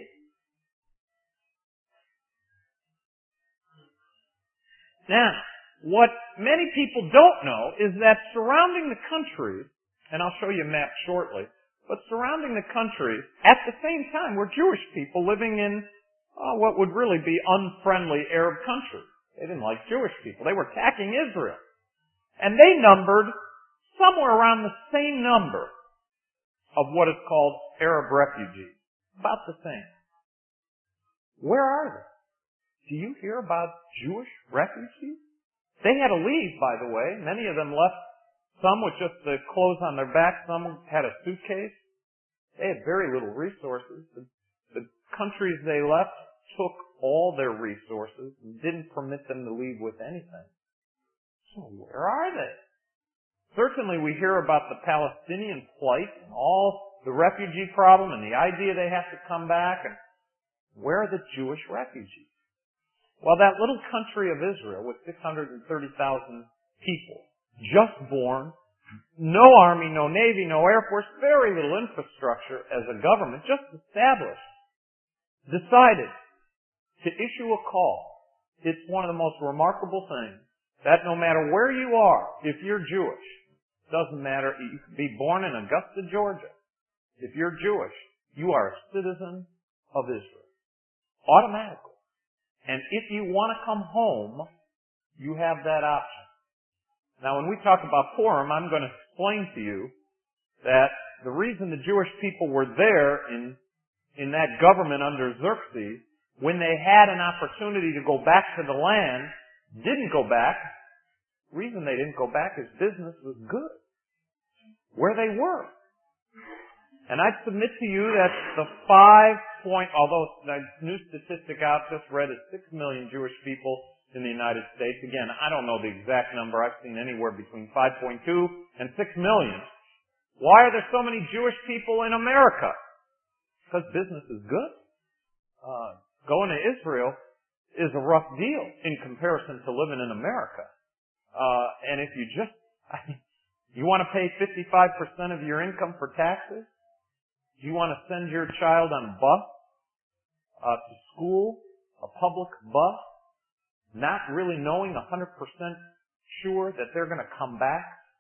Now, what many people don't know is that surrounding the country, and I'll show you a map shortly, but surrounding the country, at the same time, were Jewish people living in uh, what would really be unfriendly Arab countries. They didn't like Jewish people. They were attacking Israel. And they numbered somewhere around the same number of what is called Arab refugees. About the same. Where are they? Do you hear about Jewish refugees? They had to leave, by the way. Many of them left, some with just the clothes on their back, some had a suitcase. They had very little resources. The, the countries they left took all their resources and didn't permit them to leave with anything. So where are they? Certainly we hear about the Palestinian plight and all the refugee problem and the idea they have to come back. And where are the Jewish refugees? Well, that little country of Israel with six hundred thirty thousand people, just born, no army, no navy, no air force, very little infrastructure as a government, just established, decided to issue a call. It's one of the most remarkable things that no matter where you are, if you're Jewish, doesn't matter, you could be born in Augusta, Georgia. If you're Jewish, you are a citizen of Israel. Automatically. And if you want to come home, you have that option. Now when we talk about Purim, I'm going to explain to you that the reason the Jewish people were there in, in that government under Xerxes, when they had an opportunity to go back to the land, didn't go back. The reason they didn't go back is business was good where they were. And I'd submit to you that the five point, although the new statistic out just read is six million Jewish people in the United States. Again, I don't know the exact number. I've seen anywhere between five point two and six million. Why are there so many Jewish people in America? Because business is good. Uh, going to Israel is a rough deal in comparison to living in America. Uh, and if you just, I mean, you want to pay fifty-five percent of your income for taxes? Do you want to send your child on a bus uh, to school, a public bus, not really knowing one hundred percent sure that they're going to come back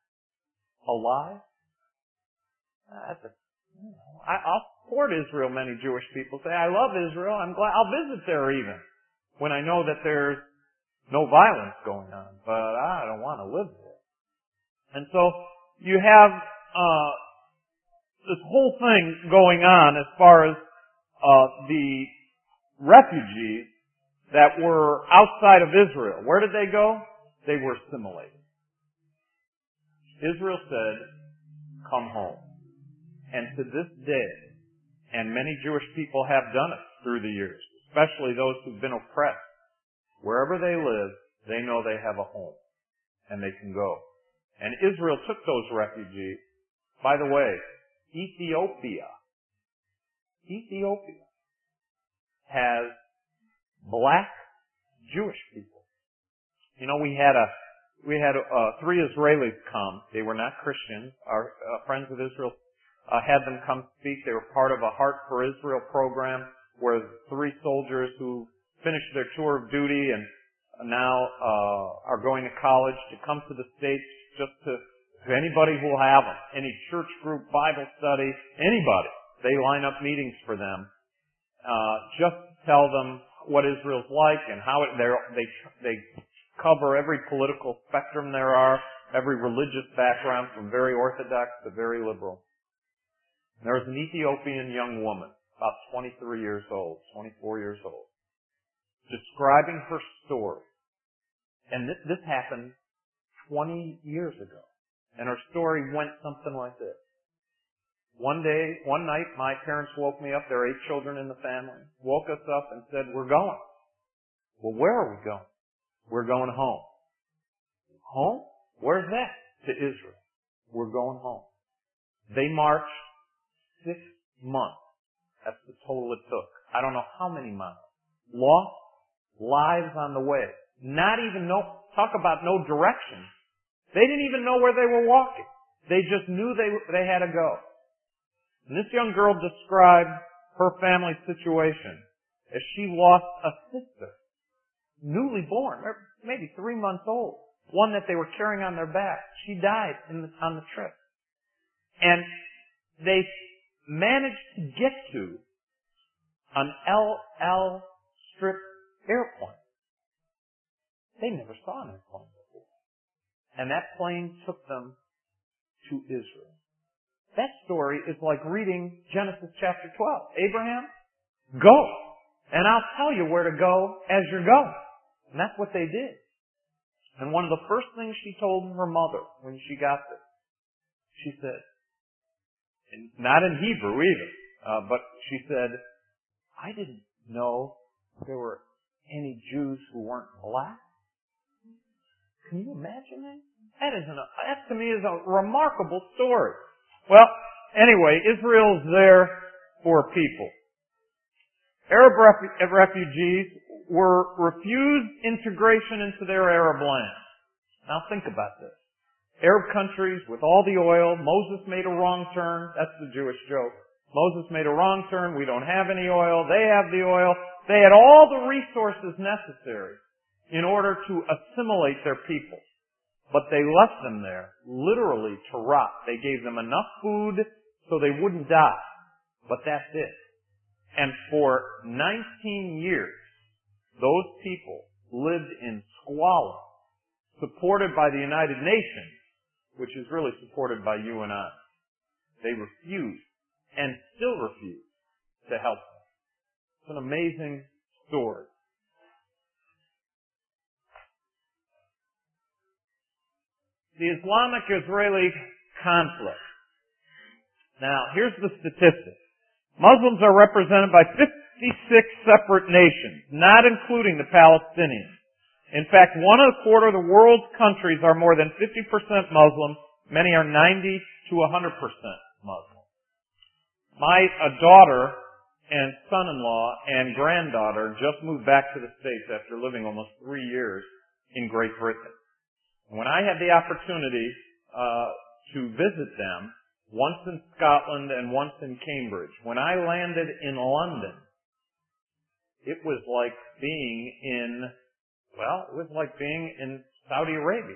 alive? Uh, that's a, you know, I, I'll support Israel. Many Jewish people say, I love Israel. I'm glad I'll visit there even when I know that there's no violence going on, but I don't want to live there. And so you have uh, this whole thing going on as far as uh, the refugees that were outside of Israel. Where did they go? They were assimilated. Israel said, come home. And to this day, and many Jewish people have done it through the years, especially those who've been oppressed, wherever they live, they know they have a home and they can go. And Israel took those refugees. By the way, Ethiopia, Ethiopia has black Jewish people. You know, we had a, we had uh, three Israelis come. They were not Christians. Our uh, friends of Israel uh, had them come speak. They were part of a Heart for Israel program where three soldiers who finished their tour of duty and now uh, are going to college to come to the States just to, to anybody who will have them, any church group, Bible study, anybody. They line up meetings for them, uh, just to tell them what Israel's like and how it, they they cover every political spectrum there are, every religious background from very orthodox to very liberal. There was an Ethiopian young woman, about twenty-three years old, twenty-four years old. describing her story. And this, this happened twenty years ago. And her story went something like this. One day, one night, my parents woke me up. There are eight children in the family. Woke us up and said, we're going. Well, where are we going? We're going home. Home? Where's that? To Israel. We're going home. They marched six months. That's the total it took. I don't know how many miles. Lost lives on the way. Not even know, talk about no direction. They didn't even know where they were walking. They just knew they, they had to go. And this young girl described her family situation as she lost a sister, newly born, maybe three months old, one that they were carrying on their back. She died in the, on the trip. And they managed to get to an L L Strip airplane. They never saw an airplane before. And that plane took them to Israel. That story is like reading Genesis chapter twelve. Abraham, go, and I'll tell you where to go as you're going. And that's what they did. And one of the first things she told her mother when she got there, she said, and not in Hebrew either, uh, but she said, I didn't know there were any Jews who weren't black. Can you imagine that? That is an, that to me is a remarkable story. Well, anyway, Israel's there for people. Arab refu- refugees were refused integration into their Arab land. Now think about this. Arab countries with all the oil, Moses made a wrong turn. That's the Jewish joke. Moses made a wrong turn. We don't have any oil. They have the oil. They had all the resources necessary in order to assimilate their people. But they left them there, literally, to rot. They gave them enough food so they wouldn't die. But that's it. And for nineteen years, those people lived in squalor, supported by the United Nations, which is really supported by you and I. They refused, and still refuse, to help them. It's an amazing story. The Islamic-Israeli conflict. Now, here's the statistics. Muslims are represented by fifty-six separate nations, not including the Palestinians. In fact, one and a quarter of the world's countries are more than fifty percent Muslim. Many are ninety to one hundred percent Muslim. My uh, daughter and son-in-law and granddaughter just moved back to the States after living almost three years in Great Britain. When I had the opportunity uh, to visit them, once in Scotland and once in Cambridge, when I landed in London, it was like being in, well, it was like being in Saudi Arabia.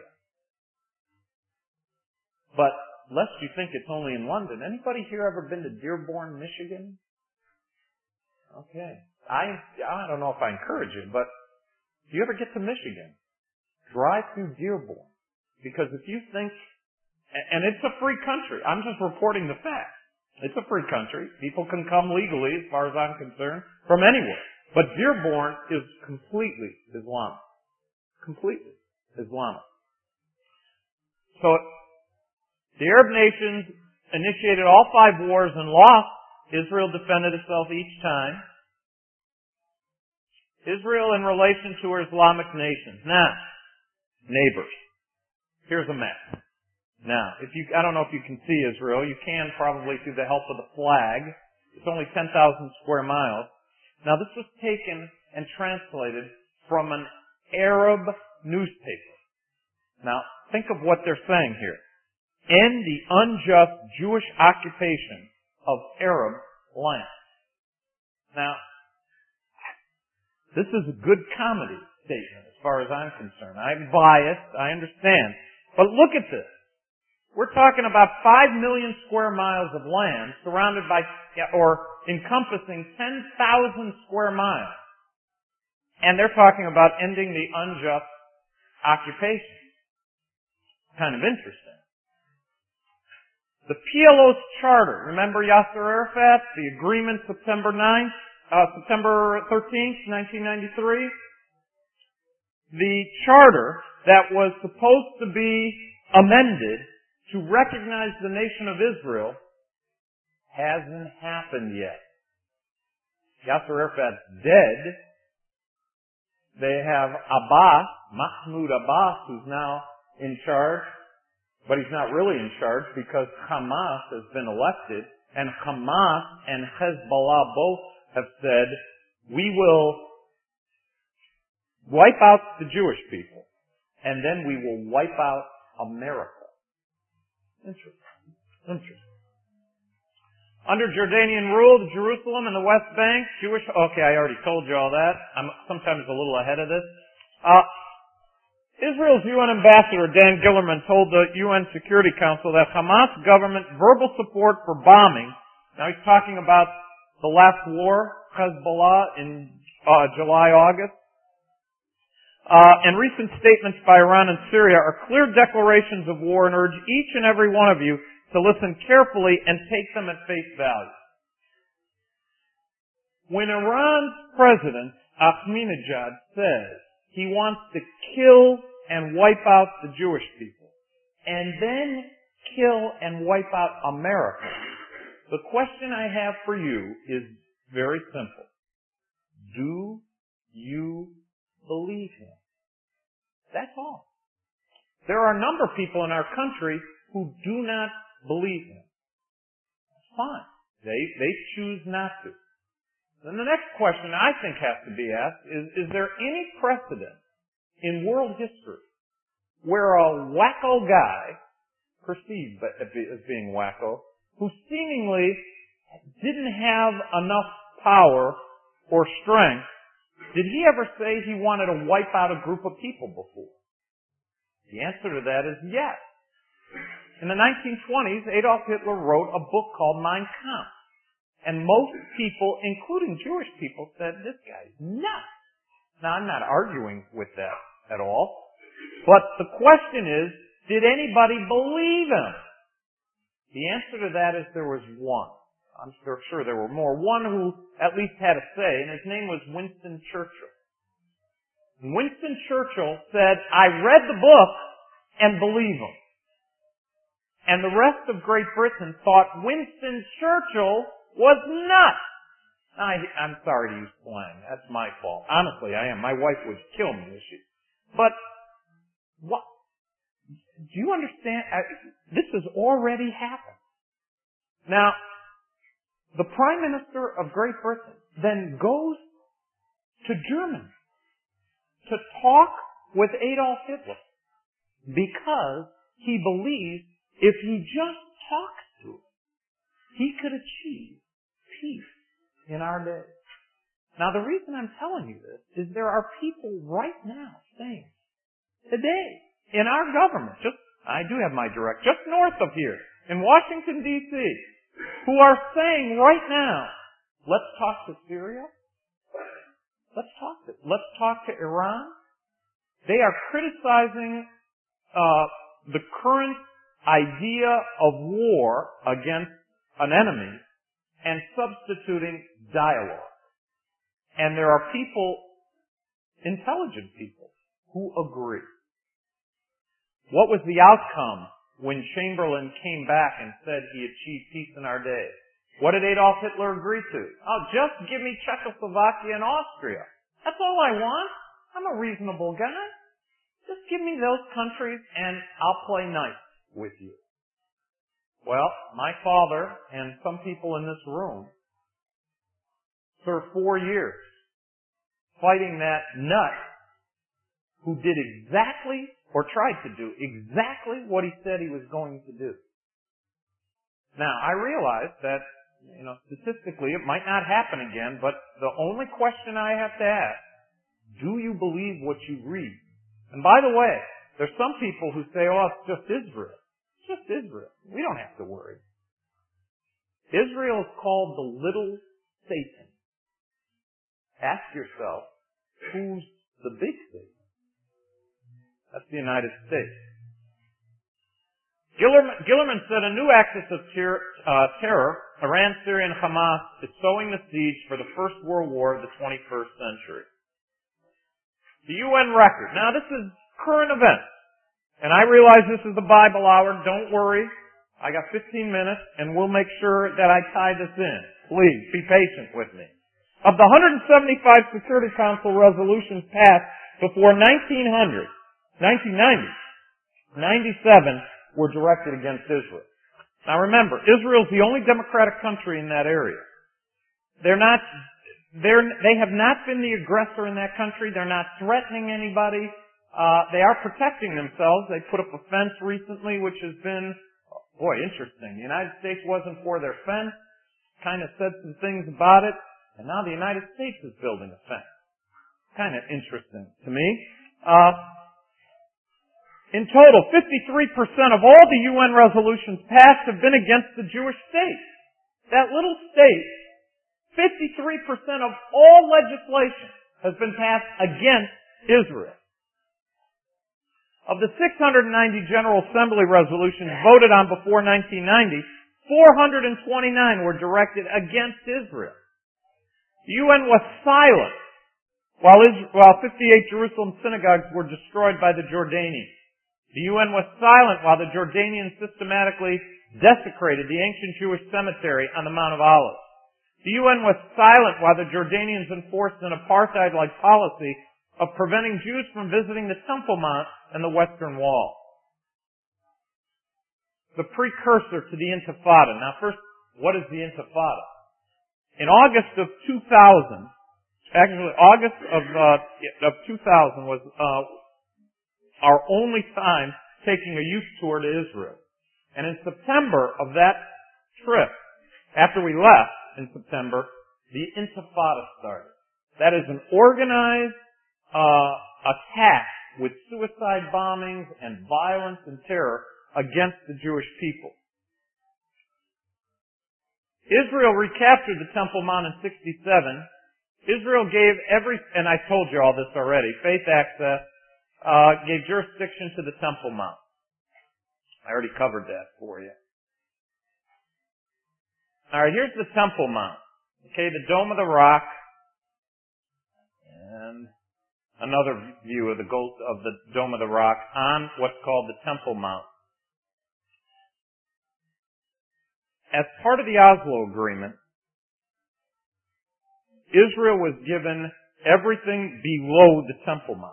But lest you think it's only in London, anybody here ever been to Dearborn, Michigan? Okay. I I don't know if I encourage it, but if you ever get to Michigan, drive through Dearborn. Because if you think, and it's a free country, I'm just reporting the facts. It's a free country. People can come legally, as far as I'm concerned, from anywhere. But Dearborn is completely Islamic. Completely Islamic. So, the Arab nations initiated all five wars and lost. Israel defended itself each time. Israel in relation to her Islamic nations. Now, neighbors. Here's a map. Now, if you, I don't know if you can see Israel. You can probably through the help of the flag. It's only ten thousand square miles. Now, this was taken and translated from an Arab newspaper. Now, think of what they're saying here. End the unjust Jewish occupation of Arab land. Now, this is a good comedy statement as far as I'm concerned. I'm biased, I understand. But look at this. We're talking about five million square miles of land surrounded by, or encompassing ten thousand square miles. And they're talking about ending the unjust occupation. Kind of interesting. The P L O's charter, remember Yasser Arafat, the agreement September ninth? uh, September thirteenth, nineteen ninety-three, the charter that was supposed to be amended to recognize the nation of Israel hasn't happened yet. Yasser Arafat's dead. They have Abbas, Mahmoud Abbas, who's now in charge, but he's not really in charge because Hamas has been elected, and Hamas and Hezbollah both have said, we will wipe out the Jewish people, and then we will wipe out America. Interesting. Interesting. Under Jordanian rule, the Jerusalem and the West Bank, Jewish, okay, I already told you all that. I'm sometimes a little ahead of this. Uh, Israel's U N ambassador, Dan Gillerman, told the U N Security Council that Hamas government verbal support for bombing, now he's talking about the last war, Hezbollah, in uh, July, August, uh, and recent statements by Iran and Syria are clear declarations of war and urge each and every one of you to listen carefully and take them at face value. When Iran's president, Ahmadinejad, says he wants to kill and wipe out the Jewish people, and then kill and wipe out America, the question I have for you is very simple. Do you believe him? That's all. There are a number of people in our country who do not believe him. That's fine. They, they choose not to. Then the next question I think has to be asked is, is there any precedent in world history where a wacko guy, perceived as being wacko, who seemingly didn't have enough power or strength, did he ever say he wanted to wipe out a group of people before? The answer to that is yes. In the nineteen twenties, Adolf Hitler wrote a book called Mein Kampf. And most people, including Jewish people, said, this guy's nuts. Now, I'm not arguing with that at all. But the question is, did anybody believe him? The answer to that is there was one. I'm sure, sure there were more. One who at least had a say, and his name was Winston Churchill. Winston Churchill said, I read the book and believe him. And the rest of Great Britain thought Winston Churchill was nuts. I, I'm sorry to use slang. That's my fault. Honestly, I am. My wife would kill me if she. But what? Do you understand? I, this has already happened. Now, the Prime Minister of Great Britain then goes to Germany to talk with Adolf Hitler because he believes if he just talks to him, he could achieve peace in our day. Now, the reason I'm telling you this is there are people right now saying, today, in our government, just, I do have my direct, just north of here, in Washington, D C, who are saying right now, let's talk to Syria, let's talk to, let's talk to Iran. They are criticizing uh, the current idea of war against an enemy and substituting dialogue. And there are people, intelligent people, who agree. What was the outcome when Chamberlain came back and said he achieved peace in our day? What did Adolf Hitler agree to? Oh, just give me Czechoslovakia and Austria. That's all I want. I'm a reasonable guy. Just give me those countries and I'll play nice with you. Well, my father and some people in this room served four years fighting that nut who did exactly, or tried to do exactly what he said he was going to do. Now, I realize that, you know, statistically it might not happen again, but the only question I have to ask, do you believe what you read? And by the way, there's some people who say, oh, it's just Israel. It's just Israel. We don't have to worry. Israel is called the little Satan. Ask yourself, who's the big Satan? That's the United States. Gillerman, Gillerman said a new axis of ter- uh, terror, Iran, Syria, and Hamas, is sowing the seeds for the First World War of the twenty-first century. The U N record. Now, this is current events. And I realize this is the Bible hour. Don't worry. I got fifteen minutes, and we'll make sure that I tie this in. Please, be patient with me. Of the one hundred seventy-five Security Council resolutions passed before nineteen hundred, nineteen ninety, ninety-seven were directed against Israel. Now remember, Israel is the only democratic country in that area. They're not, they're, they have not been the aggressor in that country. They're not threatening anybody. Uh, they are protecting themselves. They put up a fence recently, which has been, boy, interesting. The United States wasn't for their fence, kind of said some things about it, and now the United States is building a fence. Kind of interesting to me. Uh, In total, fifty-three percent of all the U N resolutions passed have been against the Jewish state. That little state, fifty-three percent of all legislation has been passed against Israel. Of the six hundred ninety General Assembly resolutions voted on before nineteen ninety, four hundred twenty-nine were directed against Israel. The U N was silent while, Israel, while fifty-eight Jerusalem synagogues were destroyed by the Jordanians. The U N was silent while the Jordanians systematically desecrated the ancient Jewish cemetery on the Mount of Olives. The U N was silent while the Jordanians enforced an apartheid-like policy of preventing Jews from visiting the Temple Mount and the Western Wall. The precursor to the Intifada. Now first, what is the Intifada? In August of two thousand, actually August of, uh, of two thousand was, uh, our only time taking a youth tour to Israel. And in September of that trip, after we left in September, the Intifada started. That is an organized uh, attack with suicide bombings and violence and terror against the Jewish people. Israel recaptured the Temple Mount in sixty-seven. Israel gave every, and I told you all this already, faith access, Uh, gave jurisdiction to the Temple Mount. I already covered that for you. Alright, here's the Temple Mount. Okay, the Dome of the Rock. And another view of the gold, of the Dome of the Rock on what's called the Temple Mount. As part of the Oslo Agreement, Israel was given everything below the Temple Mount.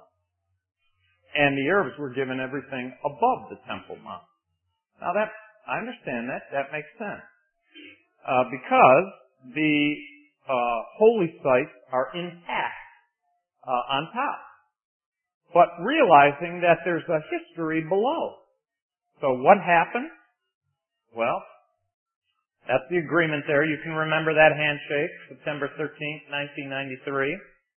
And the Arabs were given everything above the Temple Mount. Now that, I understand that, that makes sense. Uh, because the, uh, holy sites are intact, uh, on top. But realizing that there's a history below. So what happened? Well, that's the agreement there. You can remember that handshake, September thirteenth, nineteen ninety-three.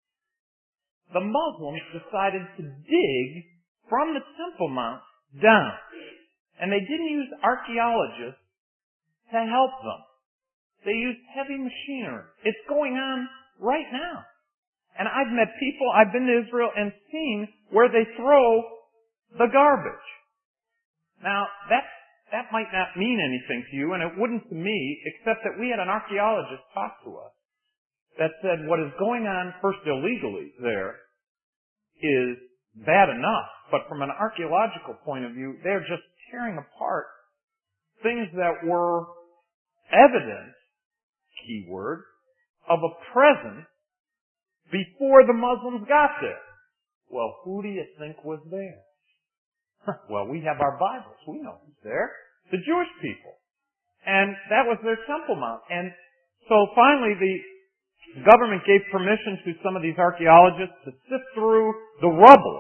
The Muslims decided to dig from the Temple Mount down. And they didn't use archaeologists to help them. They used heavy machinery. It's going on right now. And I've met people, I've been to Israel and seen where they throw the garbage. Now, that, that might not mean anything to you, and it wouldn't to me, except that we had an archaeologist talk to us that said what is going on, first illegally there, is bad enough. But from an archaeological point of view, they're just tearing apart things that were evidence, keyword, of a presence before the Muslims got there. Well, who do you think was there? Well, we have our Bibles. We know who's there. The Jewish people. And that was their Temple Mount. And so finally the government gave permission to some of these archaeologists to sift through the rubble.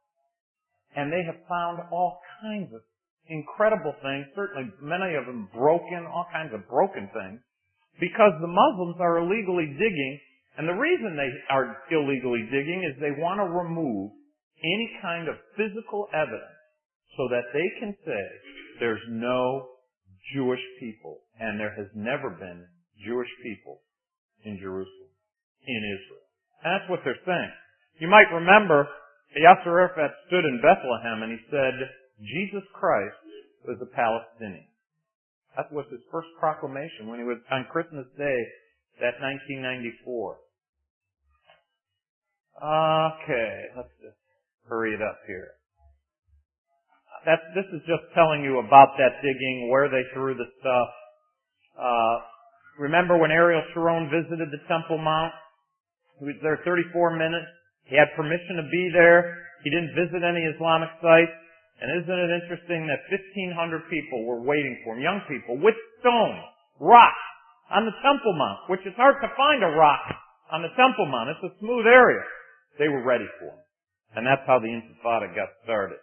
And they have found all kinds of incredible things, certainly many of them broken, all kinds of broken things, because the Muslims are illegally digging, and the reason they are illegally digging is they want to remove any kind of physical evidence so that they can say there's no Jewish people, and there has never been Jewish people in Jerusalem, in Israel. And that's what they're saying. You might remember Yasser Arafat stood in Bethlehem and he said, Jesus Christ was a Palestinian. That was his first proclamation when he was on Christmas Day, that nineteen ninety-four. Okay, let's just hurry it up here. That's, this is just telling you about that digging, where they threw the stuff. Uh, remember when Ariel Sharon visited the Temple Mount? He was there thirty-four minutes. He had permission to be there. He didn't visit any Islamic sites. And isn't it interesting that fifteen hundred people were waiting for him, young people, with stones, rocks, on the Temple Mount, which is hard to find a rock on the Temple Mount. It's a smooth area. They were ready for him. And that's how the Intifada got started.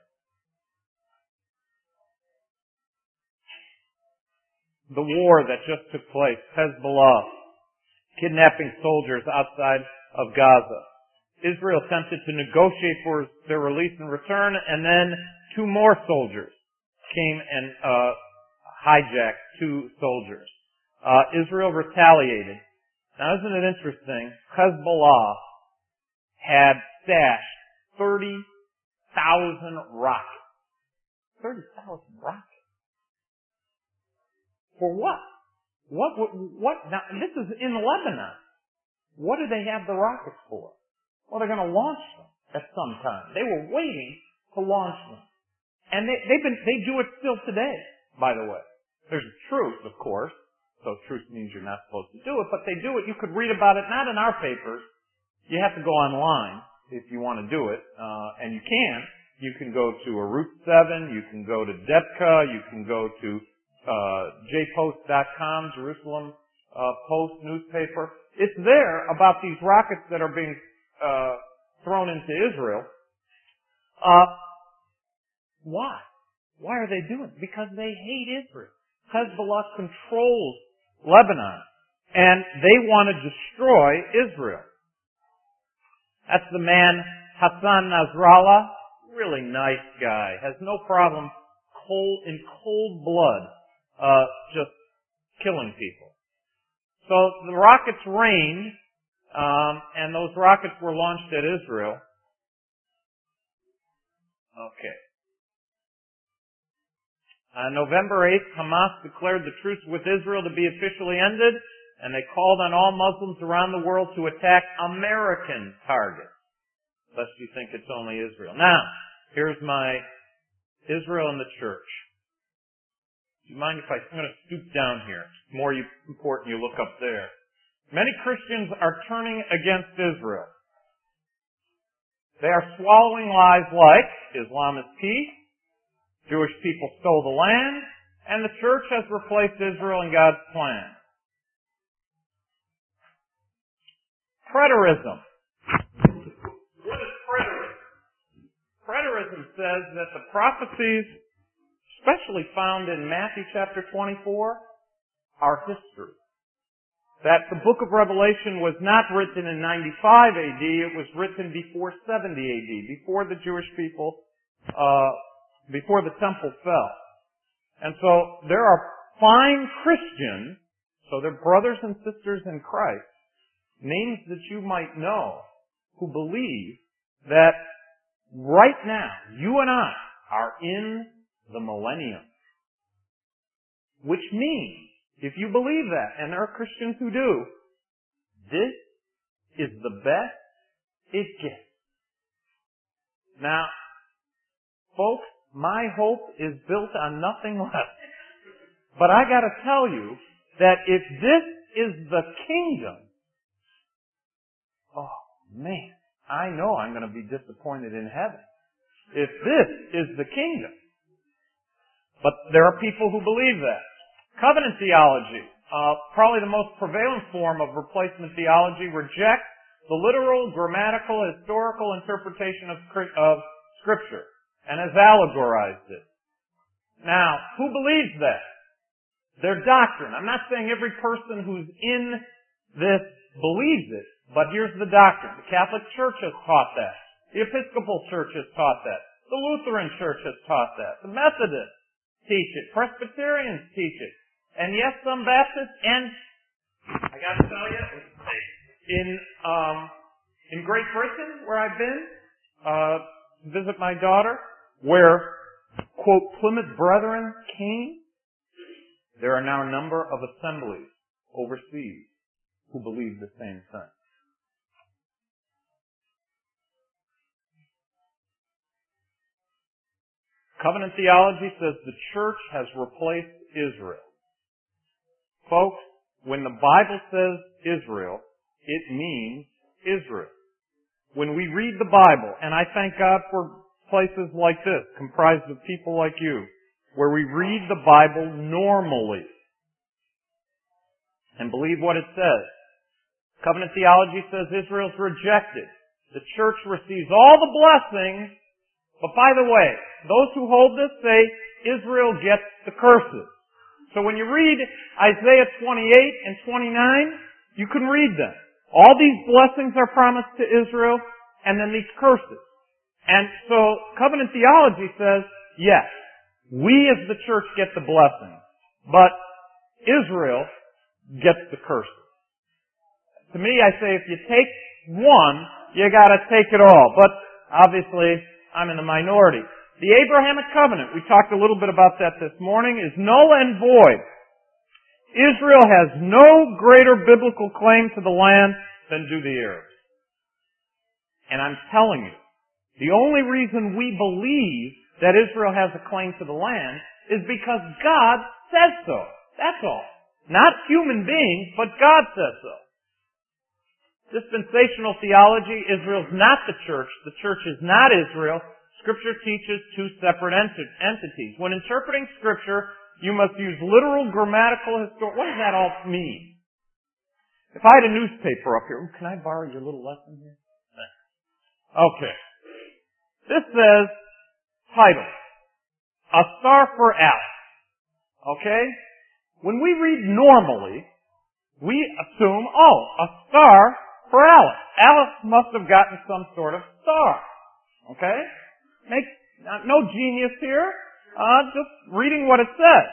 The war that just took place, Hezbollah, kidnapping soldiers outside of Gaza. Israel attempted to negotiate for their release and return, and then two more soldiers came and uh, hijacked two soldiers. Uh, Israel retaliated. Now, isn't it interesting? Hezbollah had stashed thirty thousand rockets. thirty thousand rockets. For what? What, what, what, now, this is in Lebanon. What do they have the rockets for? Well, they're going to launch them at some time. They were waiting to launch them. And they, they've been, they do it still today, by the way. There's a truce, of course. So truce means you're not supposed to do it, but they do it. You could read about it, not in our papers. You have to go online if you want to do it, uh, and you can. You can go to a Route seven, you can go to Debka, you can go to Uh, j post dot com, Jerusalem uh, Post newspaper. It's there about these rockets that are being uh, thrown into Israel. Uh, why? Why are they doing it? Because they hate Israel. Hezbollah controls Lebanon, and they want to destroy Israel. That's the man Hassan Nasrallah. Really nice guy. Has no problem cold in cold blood. Uh, just killing people. So the rockets rained, um, and those rockets were launched at Israel. Okay. On November eighth, Hamas declared the truce with Israel to be officially ended, and they called on all Muslims around the world to attack American targets, lest you think it's only Israel. Now, here's my Israel and the church. Do you mind if I, I'm going to stoop down here? It's more important you look up there. Many Christians are turning against Israel. They are swallowing lies like Islam is peace, Jewish people stole the land, and the church has replaced Israel in God's plan. Preterism. What is preterism? Preterism says that the prophecies, especially found in Matthew chapter twenty-four, are history. That the book of Revelation was not written in ninety-five A D, it was written before seventy A D, before the Jewish people, uh, before the temple fell. And so there are fine Christians, so they're brothers and sisters in Christ, names that you might know, who believe that right now, you and I are in the millennium. Which means, if you believe that, and there are Christians who do, this is the best it gets. Now, folks, my hope is built on nothing less. But I gotta tell you that if this is the kingdom, oh man, I know I'm gonna be disappointed in heaven. If this is the kingdom. But there are people who believe that. Covenant theology, uh, probably the most prevalent form of replacement theology, rejects the literal, grammatical, historical interpretation of, of Scripture and has allegorized it. Now, who believes that? Their doctrine. I'm not saying every person who's in this believes it, but here's the doctrine. The Catholic Church has taught that. The Episcopal Church has taught that. The Lutheran Church has taught that. The Methodists teach it. Presbyterians teach it. And yes, some Baptists, and I gotta tell you, in, um, in Great Britain, where I've been, uh, visit my daughter, where quote, Plymouth Brethren came, there are now a number of assemblies overseas who believe the same thing. Covenant theology says the church has replaced Israel. Folks, when the Bible says Israel, it means Israel. When we read the Bible, and I thank God for places like this, comprised of people like you, where we read the Bible normally and believe what it says. Covenant theology says Israel's rejected. The church receives all the blessings, but by the way, those who hold this say Israel gets the curses. So when you read Isaiah twenty-eight and twenty-nine, you can read them. All these blessings are promised to Israel, and then these curses. And so covenant theology says, yes, we as the church get the blessings, but Israel gets the curses. To me, I say if you take one, you gotta take it all. But obviously, I'm in the minority. The Abrahamic covenant, we talked a little bit about that this morning, is null and void. Israel has no greater biblical claim to the land than do the Arabs. And I'm telling you, the only reason we believe that Israel has a claim to the land is because God says so. That's all. Not human beings, but God says so. Dispensational theology, Israel's not the church. The church is not Israel. Scripture teaches two separate ent- entities. When interpreting Scripture, you must use literal, grammatical, historical. What does that all mean? If I had a newspaper up here, ooh, can I borrow your little lesson here? Okay. This says, title, A Star for Alice. Okay? When we read normally, we assume, oh, a star for Alice. Alice must have gotten some sort of star. Okay? Makes no genius here. Uh, just reading what it says.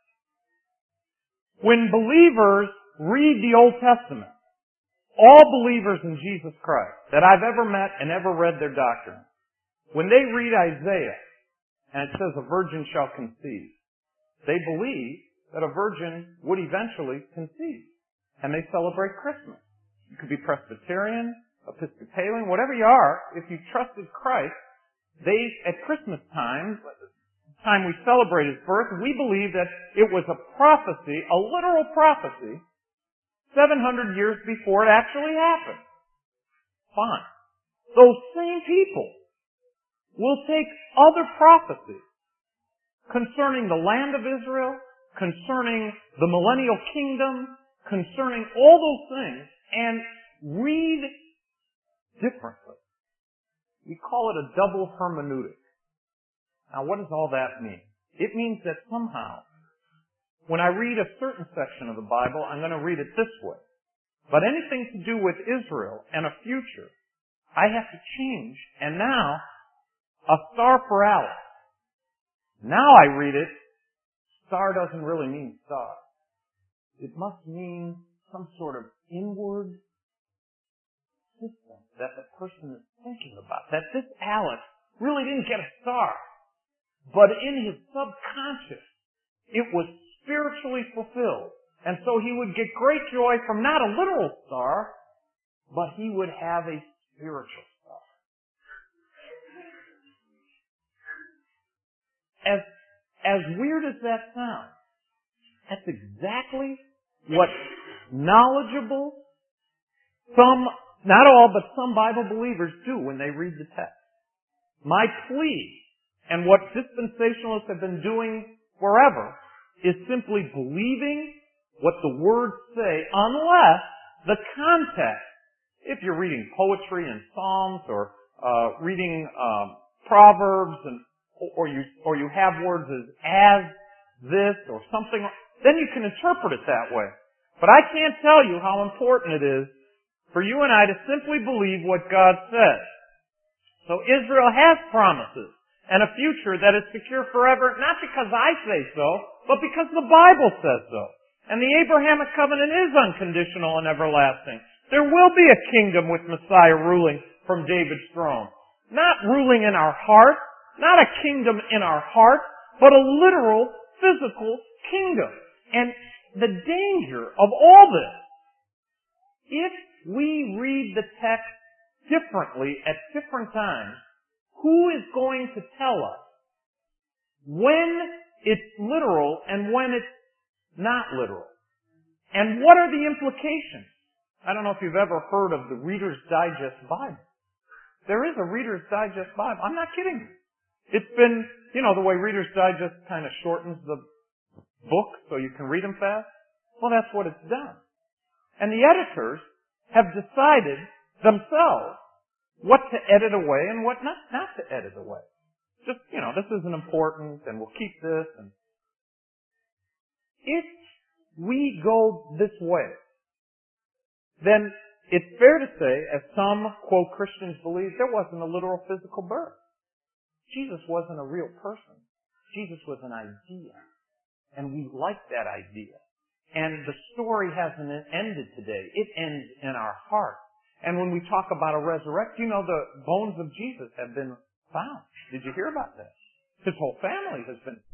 When believers read the Old Testament, all believers in Jesus Christ that I've ever met and ever read their doctrine, when they read Isaiah and it says a virgin shall conceive, they believe that a virgin would eventually conceive. And they celebrate Christmas. You could be Presbyterian, Episcopalian, whatever you are. If you trusted Christ, they, at Christmas time, the time we celebrate His birth, we believe that it was a prophecy, a literal prophecy, seven hundred years before it actually happened. Fine. Those same people will take other prophecies concerning the land of Israel, concerning the millennial kingdom, concerning all those things, and read differently. We call it a double hermeneutic. Now, what does all that mean? It means that somehow, when I read a certain section of the Bible, I'm going to read it this way. But anything to do with Israel and a future, I have to change. And now, a star for Alice. Now I read it, star doesn't really mean star. It must mean some sort of inward system that the person is thinking about. That this Alice really didn't get a star. But in his subconscious, it was spiritually fulfilled. And so he would get great joy from not a literal star, but he would have a spiritual star. As, as weird as that sounds, that's exactly what knowledgeable, some, not all, but some Bible believers do when they read the text. My plea, and what dispensationalists have been doing forever, is simply believing what the words say, unless the context, if you're reading poetry and Psalms, or uh, reading um, Proverbs, and or you or you have words as as this or something, then you can interpret it that way. But I can't tell you how important it is for you and I to simply believe what God says. So Israel has promises and a future that is secure forever, not because I say so, but because the Bible says so. And the Abrahamic covenant is unconditional and everlasting. There will be a kingdom with Messiah ruling from David's throne. Not ruling in our hearts, Not a kingdom in our heart, but a literal, physical kingdom. And the danger of all this, if we read the text differently at different times, who is going to tell us when it's literal and when it's not literal? And what are the implications? I don't know if you've ever heard of the Reader's Digest Bible. There is a Reader's Digest Bible. I'm not kidding you. It's been, you know, the way Reader's Digest kind of shortens the book so you can read them fast. Well, that's what it's done. And the editors have decided themselves what to edit away and what not, not to edit away. Just, you know, this isn't important and we'll keep this. And if we go this way, then it's fair to say, as some, quote, Christians believe, there wasn't a literal physical birth. Jesus wasn't a real person. Jesus was an idea. And we like that idea. And the story hasn't ended today. It ends in our heart. And when we talk about a resurrection, you know, the bones of Jesus have been found. Did you hear about that? His whole family has been